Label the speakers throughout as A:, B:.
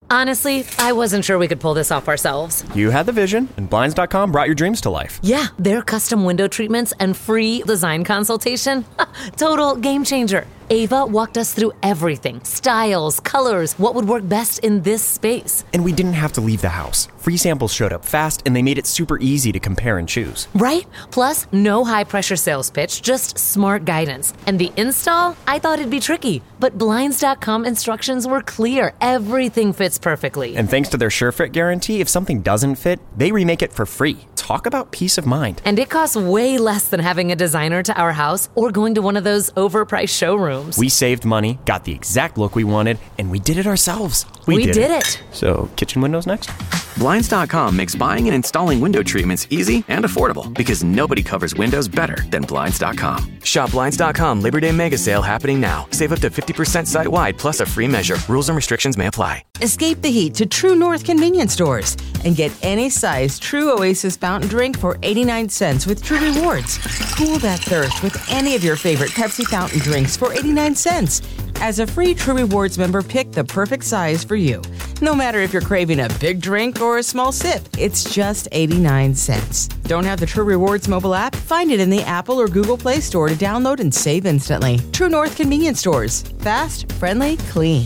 A: Honestly, I wasn't sure we could pull this off ourselves.
B: You had the vision, and Blinds.com brought your dreams to life.
A: Yeah, their custom window treatments and free design consultation. Total game changer. Ava walked us through everything. Styles, colors, what would work best in this space.
B: And we didn't have to leave the house. Free samples showed up fast, and they made it super easy to compare and choose.
A: Right? Plus, no high-pressure sales pitch, just smart guidance. And the install? I thought it'd be tricky. But Blinds.com instructions were clear. Everything fits perfectly.
B: And thanks to their SureFit guarantee, if something doesn't fit, they remake it for free. Talk about peace of mind.
A: And it costs way less than having a designer to our house or going to one of those overpriced showrooms.
B: We saved money, got the exact look we wanted, and we did it ourselves.
A: We did it.
B: So, kitchen windows next?
C: Blinds.com makes buying and installing window treatments easy and affordable because nobody covers windows better than Blinds.com. Shop Blinds.com Labor Day Mega Sale happening now. Save up to 50% site-wide plus a free measure. Rules and restrictions may apply.
D: Escape the heat to True North convenience stores and get any size True Oasis fountain drink for 89 cents with True Rewards. Cool that thirst with any of your favorite Pepsi fountain drinks for 89 cents. As a free True Rewards member, pick the perfect size for you. No matter if you're craving a big drink or a small sip, it's just 89 cents. Don't have the True Rewards mobile app? Find it in the Apple or Google Play Store to download and save instantly. True North convenience stores. Fast, friendly, clean.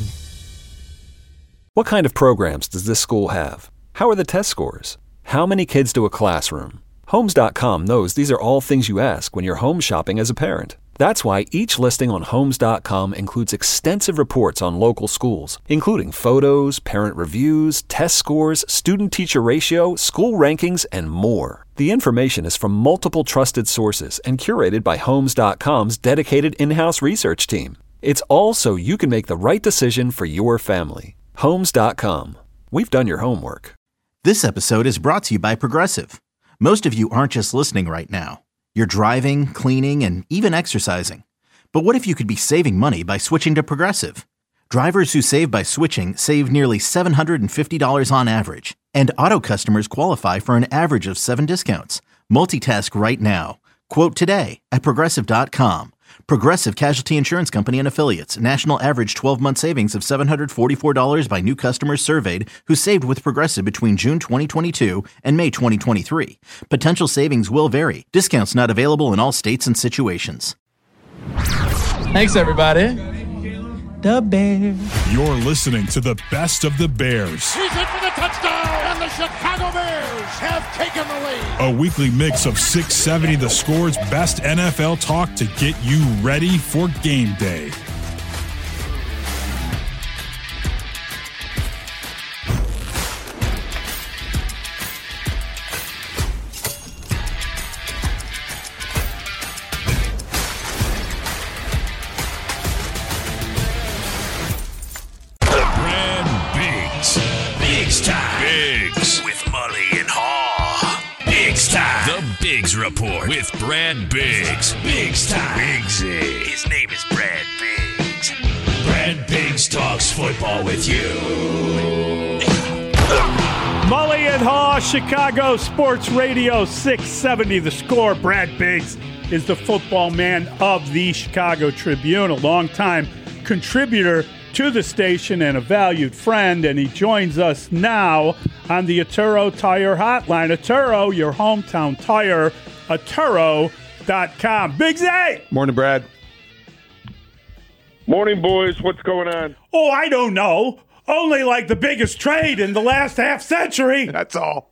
E: What kind of programs does this school have? How are the test scores? How many kids do a classroom? Homes.com knows these are all things you ask when you're home shopping as a parent. That's why each listing on Homes.com includes extensive reports on local schools, including photos, parent reviews, test scores, student-teacher ratio, school rankings, and more. The information is from multiple trusted sources and curated by Homes.com's dedicated in-house research team. It's all so you can make the right decision for your family. Homes.com. We've done your homework.
F: This episode is brought to you by Progressive. Most of you aren't just listening right now. You're driving, cleaning, and even exercising. But what if you could be saving money by switching to Progressive? Drivers who save by switching save nearly $750 on average. And auto customers qualify for an average of 7 discounts. Multitask right now. Quote today at Progressive.com. Progressive Casualty Insurance Company and Affiliates. National average 12-month savings of $744 by new customers surveyed who saved with Progressive between June 2022 and May 2023. Potential savings will vary. Discounts not available in all states and situations.
G: Thanks, everybody. The Bears.
H: You're listening to the best of the Bears.
I: He's in for the touchdown, and the Chicago Bears have taken the lead.
H: A weekly mix of 670 The Score's best NFL talk to get you ready for game day.
J: Report with Brad Biggs. Biggs time. Biggsy. His name is Brad Biggs. Brad Biggs talks football with you.
K: Mully and Haw, Chicago Sports Radio 670 The Score. Brad Biggs is the football man of the Chicago Tribune, a longtime contributor to the station and a valued friend, and he joins us now on the Atturo Tire Hotline. Atturo, your hometown tire, Atturo.com. Big Z!
L: Morning, Brad.
M: Morning, boys. What's going on?
K: Oh, I don't know. Only like the biggest trade in the last half century.
L: That's all.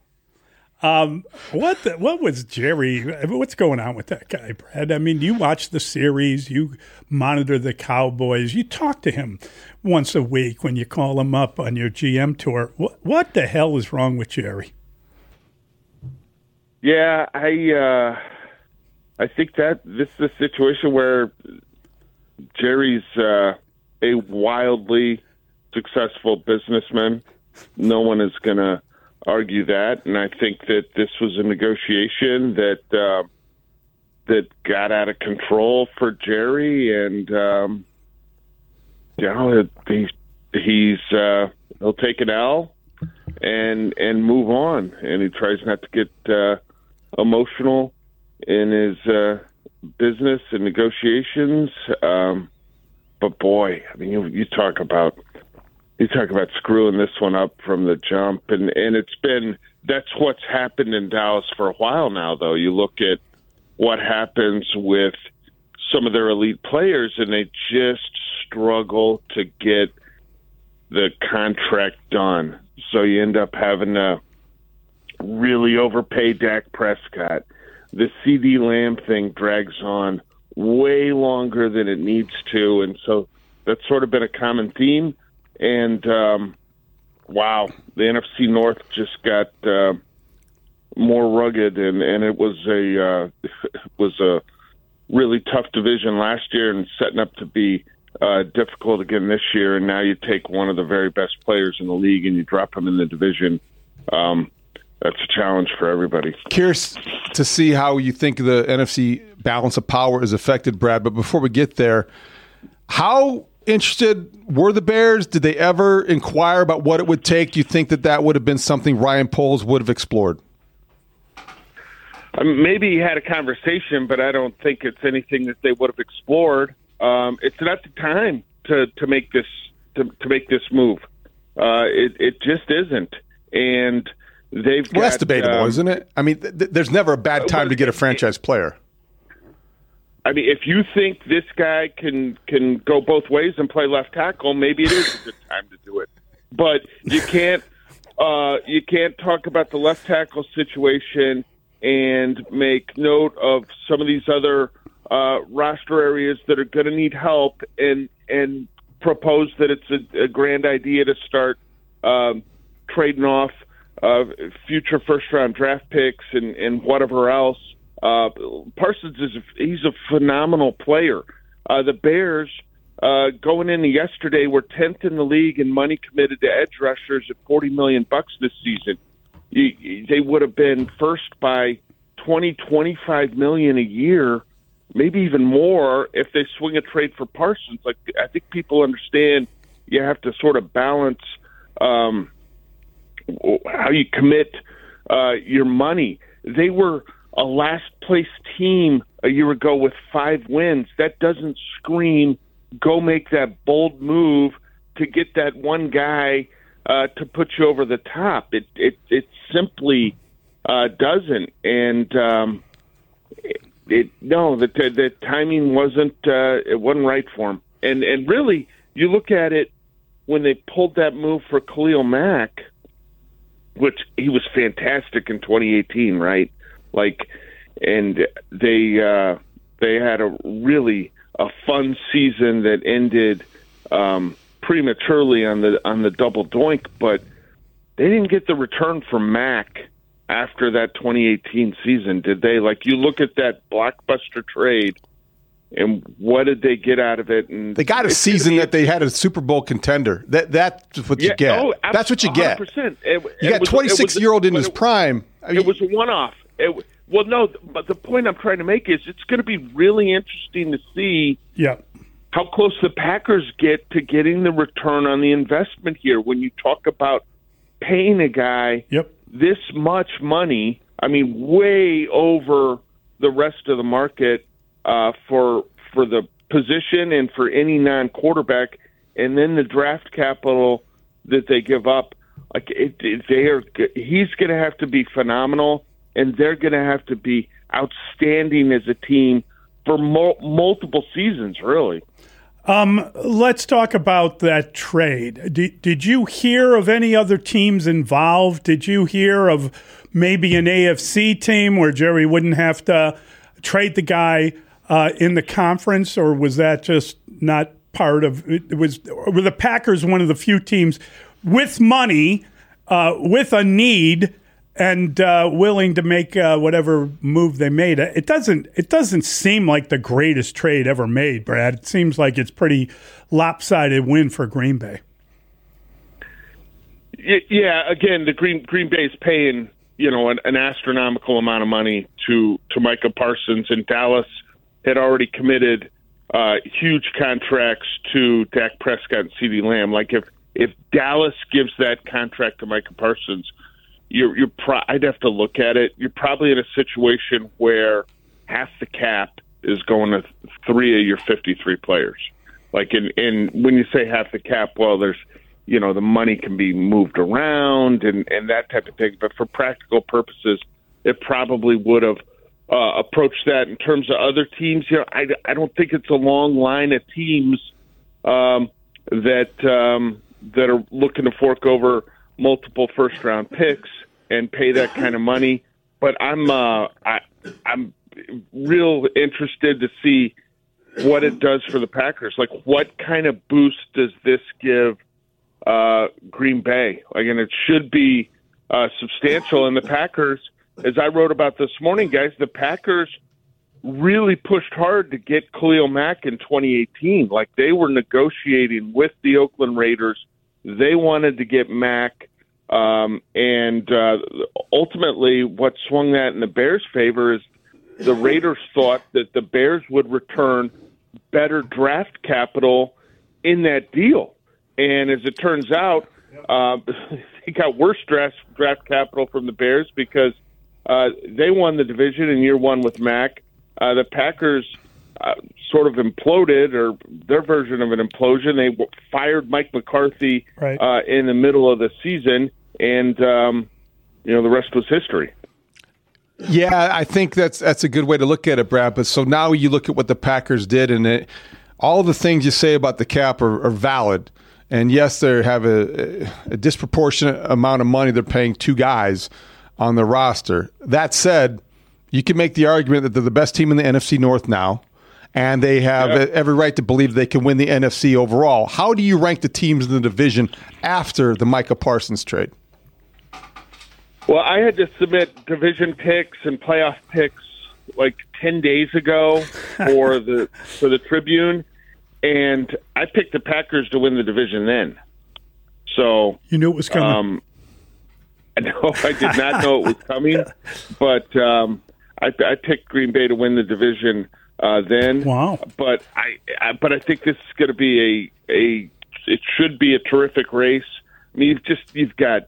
K: What was Jerry? What's going on with that guy, Brad? I mean, you watch the series, you monitor the Cowboys, you talk to him once a week when you call him up on your GM tour. What the hell is wrong with Jerry?
M: Yeah, I think that this is a situation where Jerry's a wildly successful businessman. No one is going to argue that, and I think that this was a negotiation that got out of control for Jerry, and he'll take an L and move on, and he tries not to get emotional in his business and negotiations. But boy, I mean, you talk about you talk about screwing this one up from the jump, and that's what's happened in Dallas for a while now, though. You look at what happens with some of their elite players, and they just struggle to get the contract done. So you end up having to really overpay Dak Prescott. The CD Lamb thing drags on way longer than it needs to, and so that's sort of been a common theme. And, wow, the NFC North just got more rugged, and it was a really tough division last year and setting up to be difficult again this year. And now you take one of the very best players in the league and you drop him in the division. That's a challenge for everybody.
L: Curious to see how you think the NFC balance of power is affected, Brad. But before we get there, how interested were the Bears? Did they ever inquire about what it would take? Do you think that would have been something Ryan Poles would have explored?
M: Maybe he had a conversation, but I don't think it's anything that they would have explored. It's not the time to make this move. It just isn't, and they've got. Well,
L: that's debatable, isn't it? I mean, there's never a bad time to get a franchise player.
M: I mean, if you think this guy can go both ways and play left tackle, maybe it is a good time to do it. But you can't talk about the left tackle situation and make note of some of these other roster areas that are going to need help and propose that it's a grand idea to start trading off future first-round draft picks and whatever else. Parsons he's a phenomenal player. The Bears going into yesterday were 10th in the league in money committed to edge rushers at $40 million this season. They would have been first by $20-25 million a year, maybe even more if they swing a trade for Parsons. Like, I think people understand you have to sort of balance how you commit your money. They were a last-place team a year ago with 5 wins. That doesn't scream, go make that bold move to get that one guy to put you over the top. It simply doesn't. And the timing wasn't right for him. And really, you look at it when they pulled that move for Khalil Mack, which he was fantastic in 2018, right? And they had a fun season that ended prematurely on the double doink, but they didn't get the return from Mack after that 2018 season, did they? Like, you look at that blockbuster trade, and what did they get out of it? And
L: they got a season that they had a Super Bowl contender. That's what you get. Oh, that's what you get.
M: 100%.
L: You got 26-year-old in his prime. I mean,
M: it was a one-off. Well, no, but the point I'm trying to make is it's going to be really interesting to see how close the Packers get to getting the return on the investment here. When you talk about paying a guy this much money, I mean, way over the rest of the market for the position and for any non-quarterback, and then the draft capital that they give up, he's going to have to be phenomenal. And they're going to have to be outstanding as a team for multiple seasons, really.
K: Let's talk about that trade. Did you hear of any other teams involved? Did you hear of maybe an AFC team where Jerry wouldn't have to trade the guy in the conference, or was that just not part of it? Were the Packers one of the few teams with money, with a need, and willing to make whatever move they made? It doesn't seem like the greatest trade ever made, Brad. It seems like it's pretty lopsided win for Green Bay.
M: Yeah, again, the Green Bay is paying an astronomical amount of money to Micah Parsons, and Dallas had already committed huge contracts to Dak Prescott and CeeDee Lamb. Like, if Dallas gives that contract to Micah Parsons, I'd have to look at it. You're probably in a situation where half the cap is going to 3 of your 53 players. Like, and when you say half the cap, well, there's the money can be moved around and that type of thing. But for practical purposes, it probably would have approached that. In terms of other teams, I don't think it's a long line of teams that are looking to fork over multiple first-round picks and pay that kind of money. But I'm real interested to see what it does for the Packers. Like, what kind of boost does this give Green Bay? And it should be substantial. And the Packers, as I wrote about this morning, guys, the Packers really pushed hard to get Khalil Mack in 2018. Like, they were negotiating with the Oakland Raiders. They wanted to get Mack. And ultimately, what swung that in the Bears' favor is the Raiders thought that the Bears would return better draft capital in that deal. And as it turns out, they got worse draft capital from the Bears because they won the division in year one with Mack. The Packers sort of imploded, or their version of an implosion. They fired Mike McCarthy in the middle of the season, and the rest was history.
L: Yeah, I think that's a good way to look at it, Brad. But so now you look at what the Packers did, and all the things you say about the cap are valid. And yes, they have a disproportionate amount of money they're paying two guys on the roster. That said, you can make the argument that they're the best team in the NFC North now, and they have every right to believe they can win the NFC overall. How do you rank the teams in the division after the Micah Parsons trade?
M: Well, I had to submit division picks and playoff picks like 10 days ago for the Tribune, and I picked the Packers to win the division then. So
K: you knew it was coming.
M: No, I did not know it was coming, but I picked Green Bay to win the division then.
K: Wow!
M: But I think this is going to be it should be a terrific race. I mean, you've got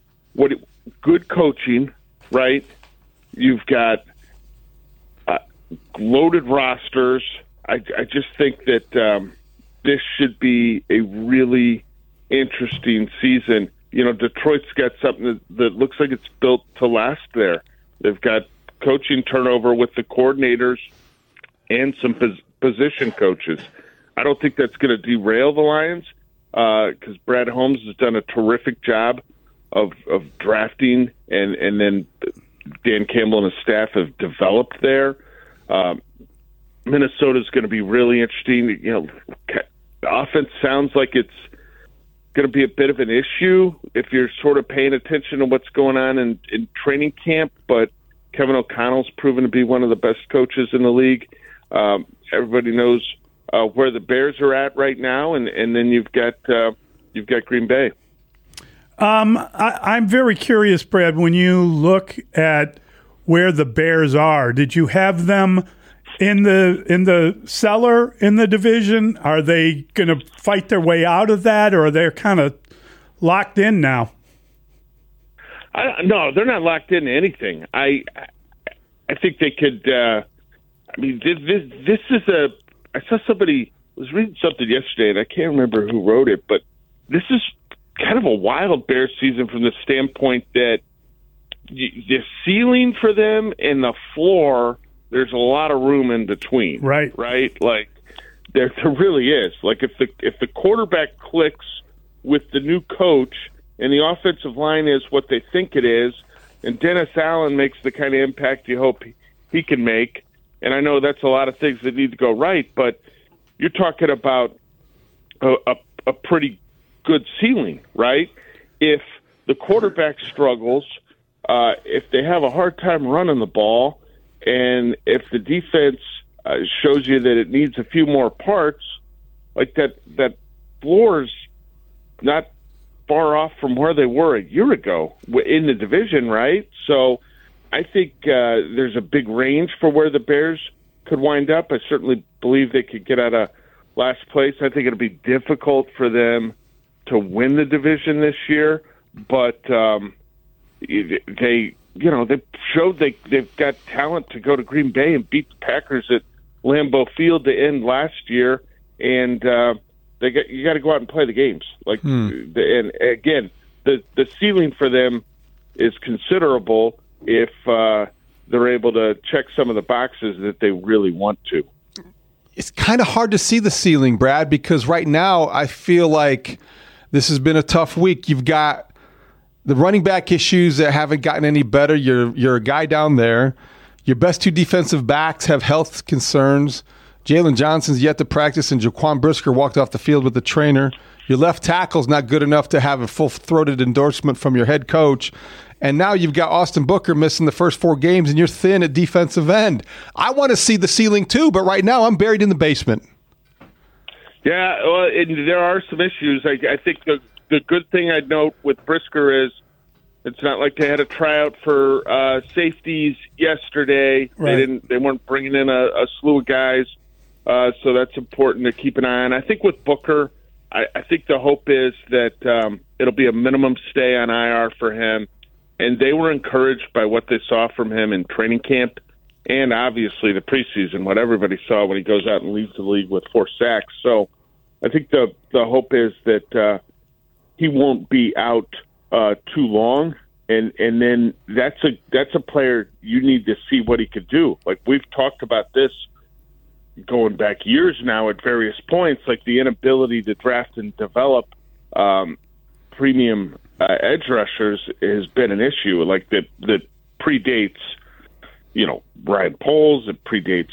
M: good coaching, right? You've got loaded rosters. I just think that this should be a really interesting season. Detroit's got something that looks like it's built to last there. They've got coaching turnover with the coordinators and some position coaches. I don't think that's going to derail the Lions because Brad Holmes has done a terrific job of drafting, and then Dan Campbell and his staff have developed there. Minnesota's going to be really interesting. The offense sounds like it's going to be a bit of an issue if you're sort of paying attention to what's going on in training camp, but Kevin O'Connell's proven to be one of the best coaches in the league. Everybody knows where the Bears are at right now, and then you've got Green Bay.
K: I'm very curious, Brad, when you look at where the Bears are, did you have them in the cellar in the division? Are they going to fight their way out of that, or are they kind of locked in now?
M: No, they're not locked into anything. I think they could. This is I saw somebody was reading something yesterday, and I can't remember who wrote it, but this is kind of a wild Bears season from the standpoint that the ceiling for them and the floor, there's a lot of room in between.
K: Right.
M: Like there really is. Like if the quarterback clicks with the new coach and the offensive line is what they think it is, and Dennis Allen makes the kind of impact you hope he can make, and I know that's a lot of things that need to go right, but you're talking about a pretty good ceiling, right? If the quarterback struggles, if they have a hard time running the ball, and if the defense shows you that it needs a few more parts, like that floor is not far off from where they were a year ago in the division, right? So I think there's a big range for where the Bears could wind up. I certainly believe they could get out of last place. I think it'll be difficult for them to win the division this year, but they showed they've got talent to go to Green Bay and beat the Packers at Lambeau Field to end last year, and you got to go out and play the games. And again, the ceiling for them is considerable if they're able to check some of the boxes that they really want to.
L: It's kind of hard to see the ceiling, Brad, because right now I feel like this has been a tough week. You've got the running back issues that haven't gotten any better. You're a guy down there. Your best 2 defensive backs have health concerns. Jalen Johnson's yet to practice, and Jaquan Brisker walked off the field with the trainer. Your left tackle's not good enough to have a full-throated endorsement from your head coach. And now you've got Austin Booker missing the first 4 games, and you're thin at defensive end. I want to see the ceiling too, but right now I'm buried in the basement.
M: Yeah, well, and there are some issues. I think the good thing I'd note with Brisker is it's not like they had a tryout for safeties yesterday.
K: Right.
M: They weren't bringing in a slew of guys, so that's important to keep an eye on. I think with Booker, I think the hope is that it'll be a minimum stay on IR for him, and they were encouraged by what they saw from him in training camp and obviously the preseason, what everybody saw when he goes out and leads the league with 4 sacks. So I think the hope is that he won't be out too long, and then that's a player you need to see what he could do. Like we've talked about this going back years now at various points, like the inability to draft and develop premium edge rushers has been an issue. Like that predates, Ryan Poles. It predates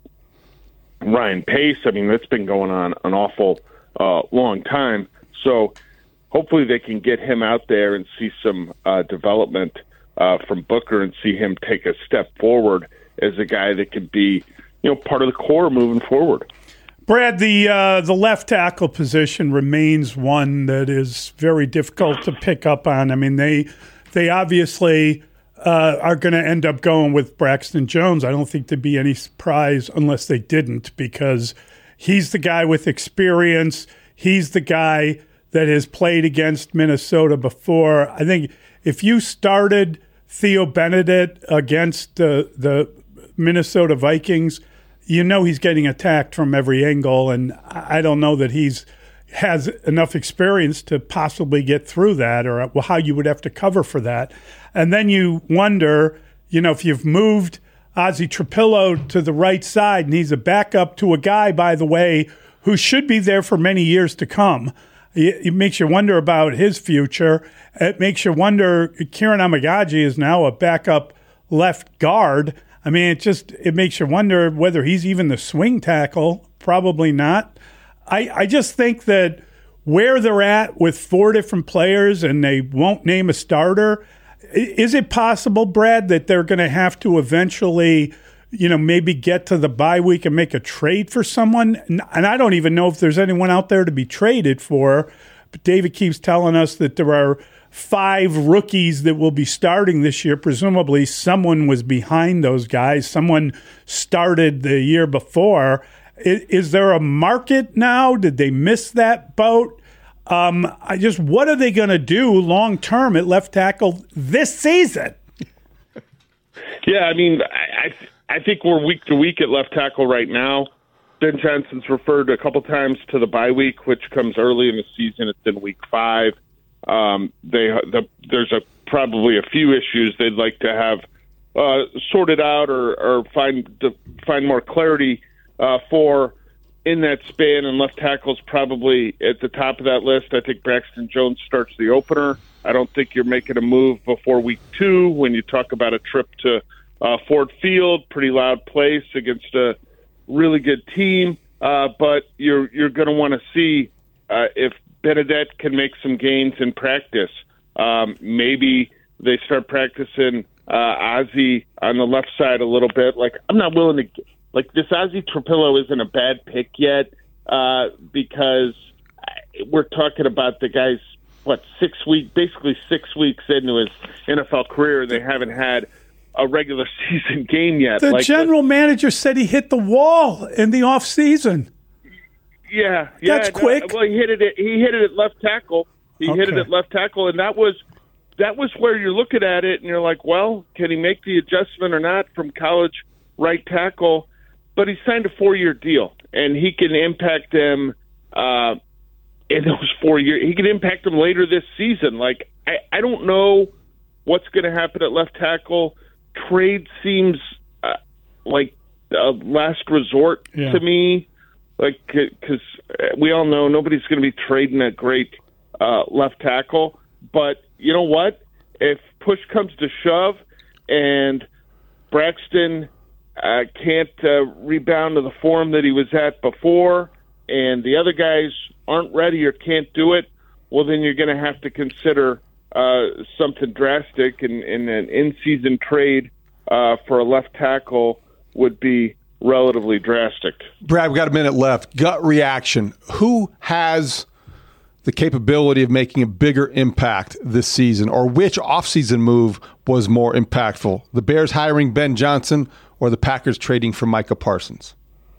M: Ryan Pace. I mean, that's been going on an awful long time. So hopefully they can get him out there and see some development from Booker and see him take a step forward as a guy that could be, part of the core moving forward.
K: Brad, the left tackle position remains one that is very difficult to pick up on. I mean, they obviously are going to end up going with Braxton Jones. I don't think there'd be any surprise unless they didn't, because he's the guy with experience. He's the guy that has played against Minnesota before. I think if you started Theo Benedict against the Minnesota Vikings, he's getting attacked from every angle, and I don't know that has enough experience to possibly get through that, or how you would have to cover for that. And then you wonder, if you've moved Ozzie Trapillo to the right side, and he's a backup to a guy, by the way, who should be there for many years to come. It makes you wonder about his future. It makes you wonder, Kieran Amagaji is now a backup left guard. I mean, it makes you wonder whether he's even the swing tackle. Probably not. I just think that where they're at with 4 different players and they won't name a starter, is it possible, Brad, that they're going to have to eventually, maybe get to the bye week and make a trade for someone? And I don't even know if there's anyone out there to be traded for. But David keeps telling us that there are 5 rookies that will be starting this year. Presumably someone was behind those guys. Someone started the year before. Is there a market now? Did they miss that boat? What are they going to do long term at left tackle this season?
M: Yeah, I mean, I think we're week to week at left tackle right now. Ben Johnson's referred a couple times to the bye week, which comes early in the season. It's in week 5. There's probably a few issues they'd like to have sorted out or find more clarity for in that span, and left tackle's probably at the top of that list. I think Braxton Jones starts the opener. I don't think you're making a move before week 2 when you talk about a trip to Ford Field, pretty loud place against a really good team, but you're going to want to see if Benedict can make some gains in practice. Maybe they start practicing Ozzie on the left side a little bit. Like, I'm not willing to this Ozzie Trapillo isn't a bad pick yet because we're talking about the guy's basically 6 weeks into his NFL career. They haven't had a regular season game yet.
K: The general manager said he hit the wall in the off season.
M: Yeah,
K: that's quick.
M: Well, he hit it at left tackle. Hit it at left tackle, and that was where you're looking at it, and you're like, well, can he make the adjustment or not from college right tackle? But he signed a 4-year deal, and he can impact them in those 4 years. He could impact them later this season. Like, I don't know what's going to happen at left tackle. Trade seems like a last resort to me. Like, because we all know nobody's going to be trading a great left tackle. But you know what? If push comes to shove and Braxton can't rebound to the form that he was at before, and the other guys aren't ready or can't do it, well, then you're going to have to consider something drastic, and an in-season trade for a left tackle would be relatively drastic.
L: Brad, we've got a minute left. Gut reaction. Who has the capability of making a bigger impact this season, or which offseason move was more impactful? The Bears hiring Ben Johnson or the Packers trading for Micah Parsons?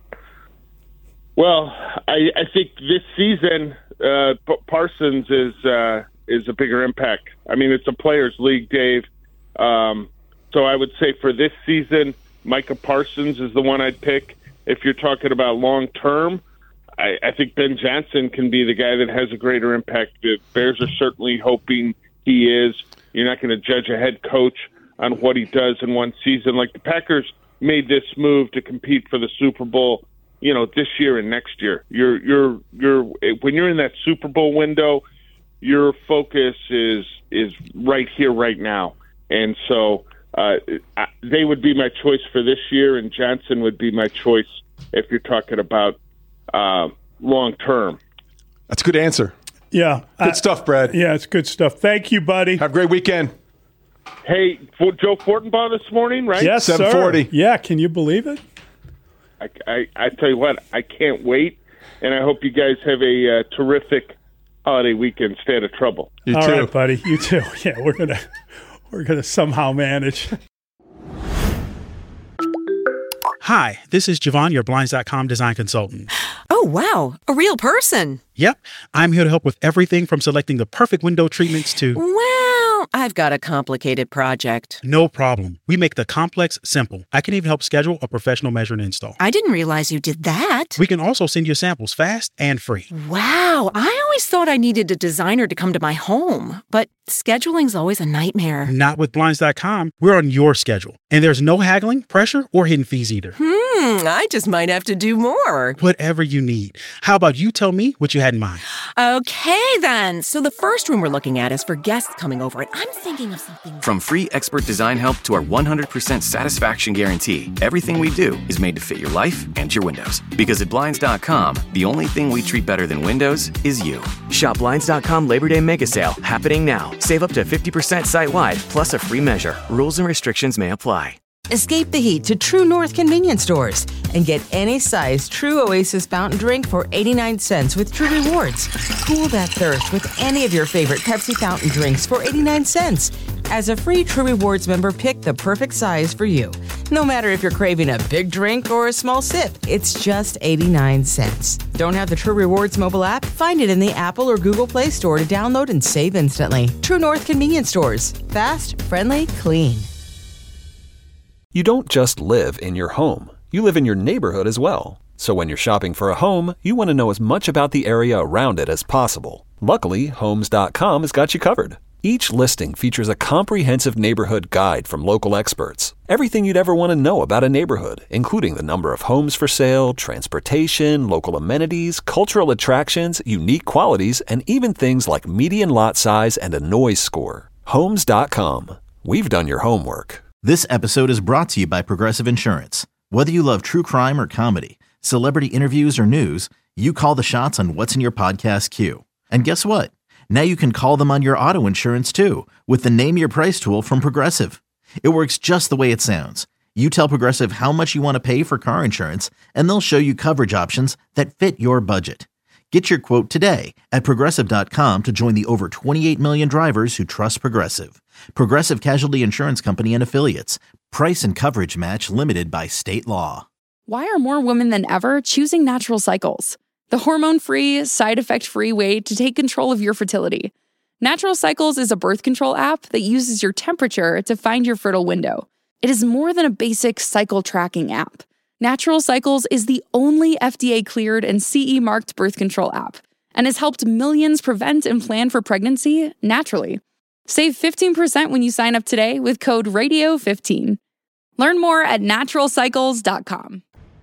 M: Well, I think this season Parsons is a bigger impact. I mean, it's a players' league, Dave. So I would say for this season, Micah Parsons is the one I'd pick. If you're talking about long-term, I think Ben Johnson can be the guy that has a greater impact. The Bears are certainly hoping he is. You're not going to judge a head coach on what he does in one season. Like, the Packers made this move to compete for the Super Bowl, this year and next year. You're when you're in that Super Bowl window, your focus is right here, right now. And so they would be my choice for this year, and Johnson would be my choice if you're talking about long term.
L: That's a good answer.
K: Yeah.
L: Good stuff, Brad.
K: Yeah, it's good stuff. Thank you, buddy.
L: Have a great weekend.
M: Hey, Joe Fortenbaugh this morning, right?
K: Yes,
L: 7:40.
K: Sir. Yeah, can you believe it?
M: I tell you what, I can't wait, and I hope you guys have a terrific holiday weekend. Stay out of trouble.
L: You
K: All
L: too.
K: right, buddy. You too. Yeah, we're gonna somehow manage.
N: Hi, this is Javon, your Blinds.com design consultant.
O: Oh, wow. A real person.
N: Yep. I'm here to help with everything from selecting the perfect window treatments to...
O: Well, I've got a complicated project.
N: No problem. We make the complex simple. I can even help schedule a professional measure and install.
O: I didn't realize you did that.
N: We can also send you samples fast and free.
O: Wow. I always thought I needed a designer to come to my home, but scheduling's always a nightmare.
N: Not with Blinds.com. We're on your schedule. And there's no haggling, pressure, or hidden fees either.
O: I just might have to do more.
N: Whatever you need. How about you tell me what you had in mind?
O: Okay, then. So the first room we're looking at is for guests coming over, and I'm thinking of something...
C: From free expert design help to our 100% satisfaction guarantee, everything we do is made to fit your life and your windows. Because at Blinds.com, the only thing we treat better than windows is you. Shop Blinds.com Labor Day Mega Sale, happening now. Save up to 50% site-wide, plus a free measure. Rules and restrictions may apply.
D: Escape the heat to True North convenience stores and get any size True Oasis fountain drink for 89 cents with True Rewards. Cool that thirst with any of your favorite Pepsi fountain drinks for 89 cents. As a free True Rewards member, pick the perfect size for you. No matter if you're craving a big drink or a small sip, it's just 89 cents. Don't have the True Rewards mobile app? Find it in the Apple or Google Play Store to download and save instantly. True North convenience stores. Fast, friendly, clean.
E: You don't just live in your home. You live in your neighborhood as well. So when you're shopping for a home, you want to know as much about the area around it as possible. Luckily, Homes.com has got you covered. Each listing features a comprehensive neighborhood guide from local experts. Everything you'd ever want to know about a neighborhood, including the number of homes for sale, transportation, local amenities, cultural attractions, unique qualities, and even things like median lot size and a noise score. Homes.com. We've done your homework.
F: This episode is brought to you by Progressive Insurance. Whether you love true crime or comedy, celebrity interviews or news, you call the shots on what's in your podcast queue. And guess what? Now you can call them on your auto insurance too with the Name Your Price tool from Progressive. It works just the way it sounds. You tell Progressive how much you want to pay for car insurance, and they'll show you coverage options that fit your budget. Get your quote today at Progressive.com to join the over 28 million drivers who trust Progressive. Progressive Casualty Insurance Company and Affiliates. Price and coverage match limited by state law.
P: Why are more women than ever choosing Natural Cycles? The hormone-free, side-effect-free way to take control of your fertility. Natural Cycles is a birth control app that uses your temperature to find your fertile window. It is more than a basic cycle tracking app. Natural Cycles is the only FDA-cleared and CE-marked birth control app. and has helped millions prevent and plan for pregnancy naturally. Save 15% when you sign up today with code RADIO15. Learn more at naturalcycles.com.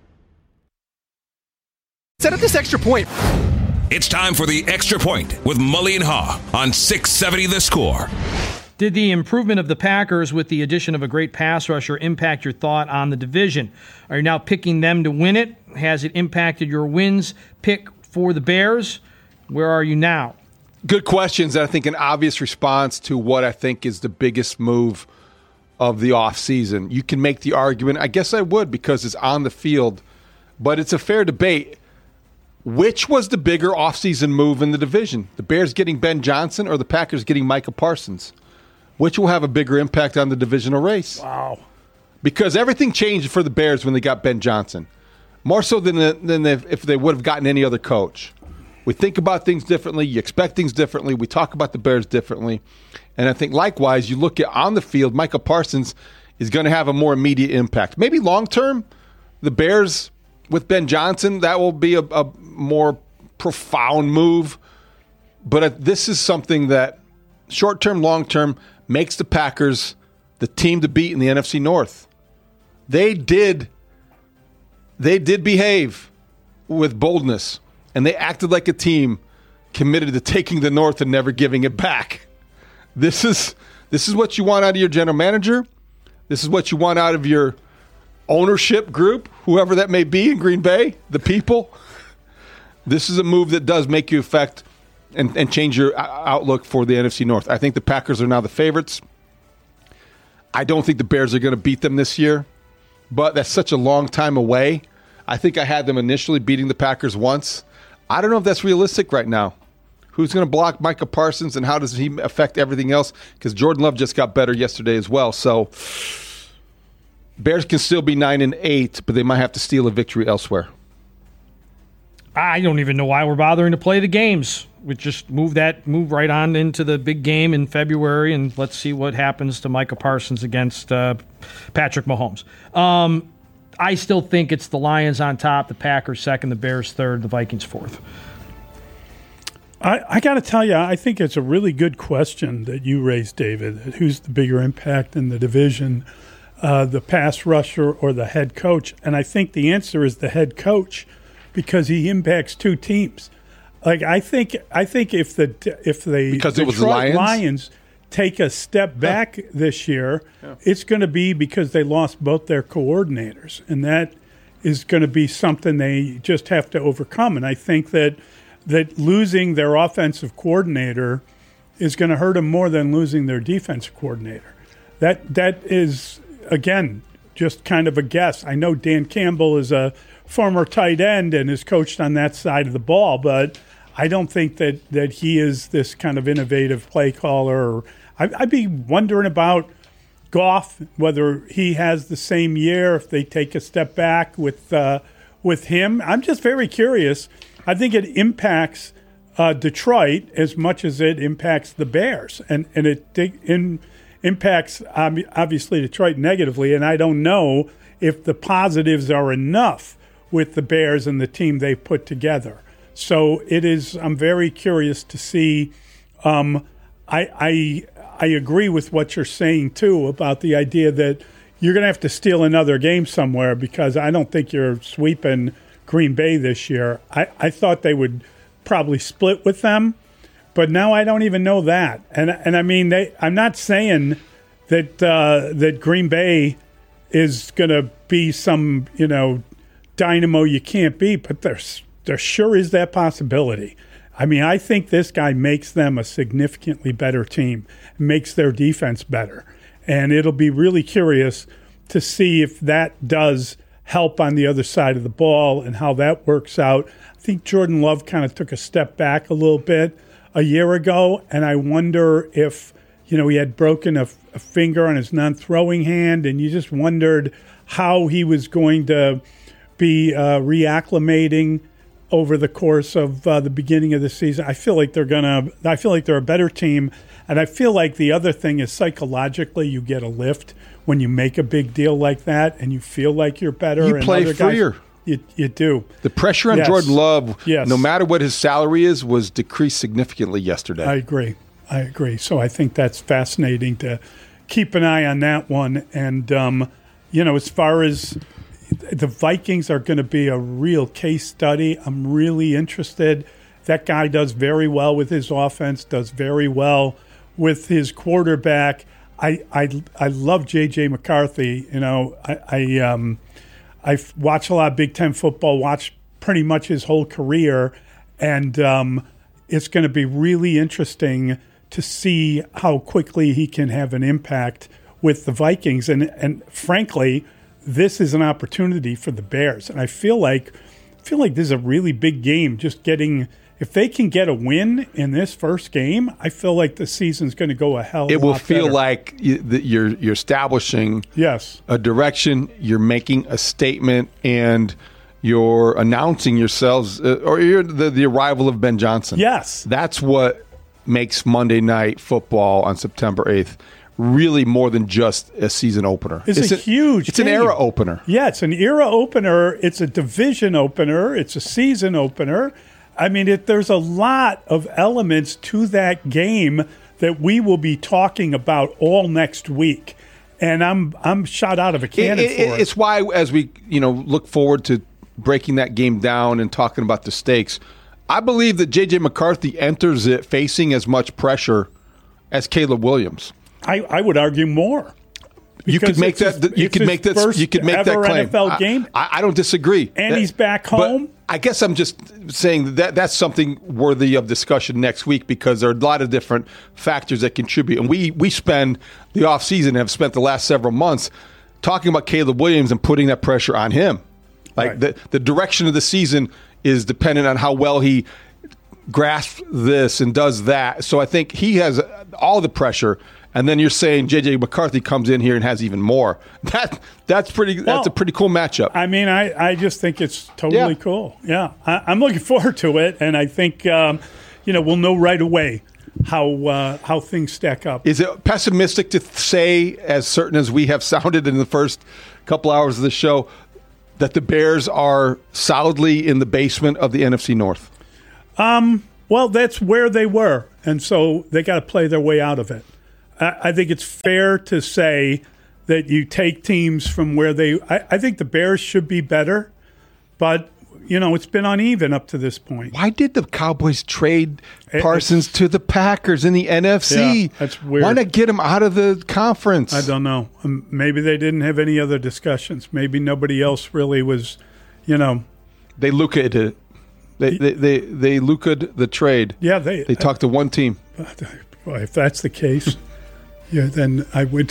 Q: Set up this extra point.
J: It's time for the Extra Point with Mully and Haw on 670 The Score.
R: Did the improvement of the Packers with the addition of a great pass rusher impact your thought on the division? Are you now picking them to win it? Has it impacted your wins pick for the Bears? Where are you now?
L: Good questions, and I think an obvious response to what I think is the biggest move of the offseason. You can make the argument, I guess I would, because it's on the field, but it's a fair debate. Which was the bigger offseason move in the division? The Bears getting Ben Johnson or the Packers getting Micah Parsons? Which will have a bigger impact on the divisional race?
K: Wow.
L: Because everything changed for the Bears when they got Ben Johnson. More so than if they would have gotten any other coach. We think about things differently. You expect things differently. We talk about the Bears differently. And I think likewise, you look at on the field, Micah Parsons is going to have a more immediate impact. Maybe long-term, the Bears with Ben Johnson, that will be a more profound move. But this is something that short-term, long-term makes the Packers the team to beat in the NFC North. They did behave with boldness, and they acted like a team committed to taking the North and never giving it back. This is what you want out of your general manager. This is what you want out of your ownership group, whoever that may be in Green Bay, the people. This is a move that does make you affect and change your outlook for the NFC North. I think the Packers are now the favorites. I don't think the Bears are going to beat them this year, but that's such a long time away. I think I had them initially beating the Packers once. I don't know if that's realistic right now. Who's going to block Micah Parsons, and how does he affect everything else? Because Jordan Love just got better yesterday as well. So Bears can still be 9-8, but they might have to steal a victory elsewhere.
R: I don't even know why we're bothering to play the games. We just move right on into the big game in February, and let's see what happens to Micah Parsons against Patrick Mahomes. I still think it's the Lions on top, the Packers second, the Bears third, the Vikings fourth.
K: I got to tell you, I think it's a really good question that you raised, David. Who's the bigger impact in the division, the pass rusher or the head coach? And I think the answer is the head coach, because he impacts two teams. Like I think if the Detroit Lions take a step back this year, it's going to be because they lost both their coordinators, and that is going to be something they just have to overcome. And I think that losing their offensive coordinator is going to hurt them more than losing their defensive coordinator. That is, again, just kind of a guess. I know Dan Campbell is a former tight end and is coached on that side of the ball, but I don't think that he is this kind of innovative play caller. I'd be wondering about Goff, whether he has the same year, if they take a step back with him. I'm just very curious. I think it impacts Detroit as much as it impacts the Bears, and it impacts obviously Detroit negatively, and I don't know if the positives are enough with the Bears and the team they put together. So I'm very curious to see. I agree with what you're saying, too, about the idea that you're going to have to steal another game somewhere, because I don't think you're sweeping Green Bay this year. I thought they would probably split with them, but now I don't even know that. And I mean, I'm not saying that Green Bay is going to be some, dynamo you can't beat, but there sure is that possibility. I mean, I think this guy makes them a significantly better team, makes their defense better. And it'll be really curious to see if that does help on the other side of the ball and how that works out. I think Jordan Love kind of took a step back a little bit a year ago, and I wonder if, he had broken a finger on his non-throwing hand, and you just wondered how he was going to be reacclimating over the course of the beginning of the season. I feel like they're a better team, and I feel like the other thing is psychologically you get a lift when you make a big deal like that, and you feel like you're better.
L: You play freer.
K: You do.
L: The pressure on Jordan Love, no matter what his salary is, was decreased significantly yesterday.
K: I agree. So I think that's fascinating to keep an eye on that one. And, as far as the Vikings are going to be a real case study, I'm really interested. That guy does very well with his offense, does very well with his quarterback. I love J.J. McCarthy. I watch a lot of Big Ten football, watch pretty much his whole career, and it's going to be really interesting to see how quickly he can have an impact with the Vikings. And frankly, this is an opportunity for the Bears. And I feel like this is a really big game. Just getting, if they can get a win in this first game, I feel like the season's going to go a hell of a lot better.
L: It will feel like you're establishing a direction, you're making a statement, and you're announcing yourselves, or you're the arrival of Ben Johnson.
K: Yes.
L: That's what makes Monday Night Football on September 8th really more than just a season opener.
K: It's a huge
L: It's an era opener.
K: Yeah, it's an era opener. It's a division opener. It's a season opener. I mean, there's a lot of elements to that game that we will be talking about all next week. And I'm shot out of a cannon for it.
L: It's why, as we look forward to breaking that game down and talking about the stakes, I believe that J.J. McCarthy enters it facing as much pressure as Caleb Williams.
K: I would argue more.
L: You could make that. You could make that. You could make that claim.
K: NFL game.
L: I don't disagree.
K: And he's back home.
L: But I guess I'm just saying that's something worthy of discussion next week, because there are a lot of different factors that contribute. And we spend the offseason, have spent the last several months talking about Caleb Williams and putting that pressure on him. Like the direction of the season is dependent on how well he grasps this and does that. So I think he has all the pressure. And then you're saying J.J. McCarthy comes in here and has even more. That's a pretty cool matchup.
K: I mean, I just think it's totally cool. Yeah, I'm looking forward to it, and I think we'll know right away how things stack up.
L: Is it pessimistic to say, as certain as we have sounded in the first couple hours of the show, that the Bears are solidly in the basement of the NFC North?
K: Well, that's where they were, and so they got to play their way out of it. I think it's fair to say that you take teams from where they – I think the Bears should be better, but, it's been uneven up to this point.
L: Why did the Cowboys trade Parsons to the Packers in the NFC?
K: Yeah, that's weird.
L: Why not get him out of the conference?
K: I don't know. Maybe they didn't have any other discussions. Maybe nobody else really was,
L: They look-ed it. They look-ed the trade.
K: Yeah,
L: they talked to one team.
K: Well, if that's the case, then I would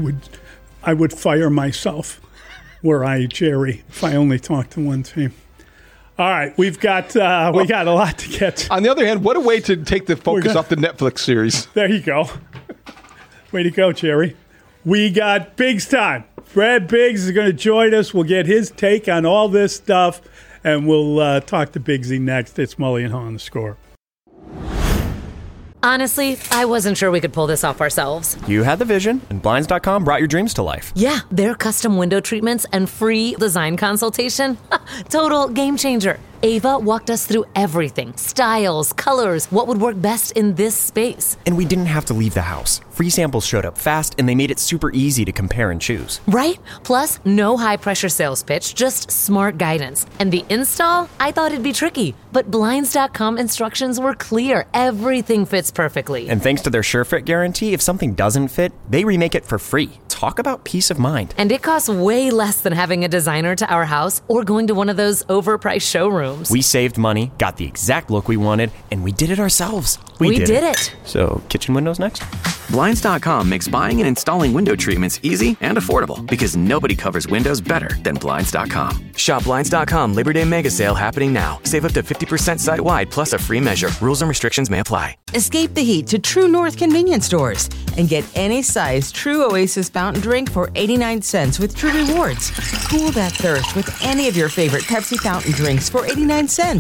K: fire myself were I Jerry if I only talked to one team. All right, we got a lot to get to.
L: On the other hand, what a way to take the focus off the Netflix series.
K: There you go. Way to go, Jerry. We got Biggs time. Brad Biggs is going to join us. We'll get his take on all this stuff, and we'll talk to Biggsy next. It's Mully and Haw on The Score.
A: Honestly, I wasn't sure we could pull this off ourselves.
B: You had the vision, and Blinds.com brought your dreams to life.
A: Yeah, their custom window treatments and free design consultation. Total game changer. Ava walked us through everything. Styles, colors, what would work best in this space.
B: And we didn't have to leave the house. Free samples showed up fast, and they made it super easy to compare and choose.
A: Right? Plus, no high-pressure sales pitch, just smart guidance. And the install? I thought it'd be tricky. But Blinds.com instructions were clear. Everything fits perfectly.
B: And thanks to their SureFit guarantee, if something doesn't fit, they remake it for free. Talk about peace of mind.
A: And it costs way less than having a designer to our house or going to one of those overpriced showrooms.
B: We saved money, got the exact look we wanted, and we did it ourselves.
A: We did it.
B: So, kitchen windows next?
C: Blinds.com makes buying and installing window treatments easy and affordable because nobody covers windows better than Blinds.com. Shop Blinds.com Labor Day Mega Sale happening now. Save up to 50% site-wide plus a free measure. Rules and restrictions may apply.
D: Escape the heat to True North convenience stores and get any size True Oasis fountain drink for 89 cents with True Rewards. Cool that thirst with any of your favorite Pepsi fountain drinks for 89 cents.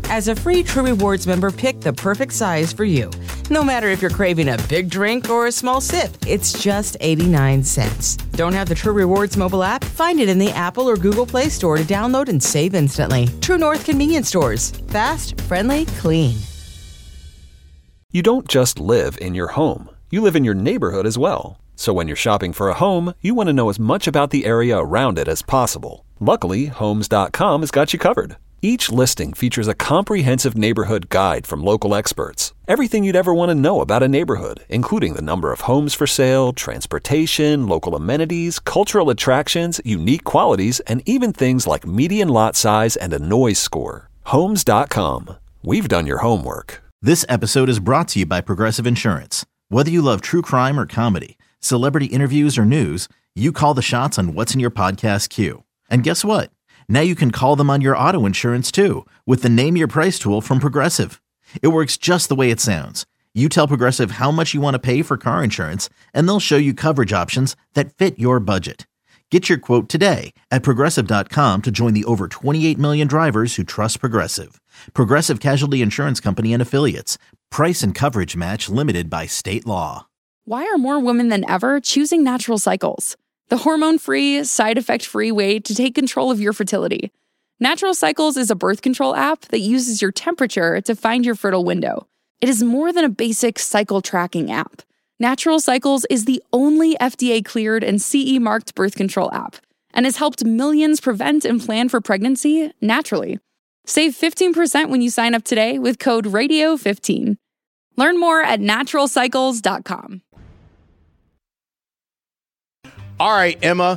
D: As a free True Rewards member, pick the perfect size for you. No matter if you're craving a big drink or a small sip, it's just 89 cents. Don't have the True Rewards mobile app? Find it in the Apple or Google Play Store to download and save instantly. True North Convenience Stores. Fast, friendly, clean.
E: You don't just live in your home. You live in your neighborhood as well. So when you're shopping for a home, you want to know as much about the area around it as possible. Luckily, Homes.com has got you covered. Each listing features a comprehensive neighborhood guide from local experts. Everything you'd ever want to know about a neighborhood, including the number of homes for sale, transportation, local amenities, cultural attractions, unique qualities, and even things like median lot size and a noise score. Homes.com. We've done your homework.
F: This episode is brought to you by Progressive Insurance. Whether you love true crime or comedy, celebrity interviews or news, you call the shots on what's in your podcast queue. And guess what? Now you can call them on your auto insurance too with the Name Your Price tool from Progressive. It works just the way it sounds. You tell Progressive how much you want to pay for car insurance, and they'll show you coverage options that fit your budget. Get your quote today at Progressive.com to join the over 28 million drivers who trust Progressive. Progressive Casualty Insurance Company and Affiliates. Price and coverage match limited by state law.
P: Why are more women than ever choosing Natural Cycles? The hormone-free, side-effect-free way to take control of your fertility. Natural Cycles is a birth control app that uses your temperature to find your fertile window. It is more than a basic cycle tracking app. Natural Cycles is the only FDA-cleared and CE-marked birth control app and has helped millions prevent and plan for pregnancy naturally. Save 15% when you sign up today with code RADIO15. Learn more at naturalcycles.com.
S: All right, Emma,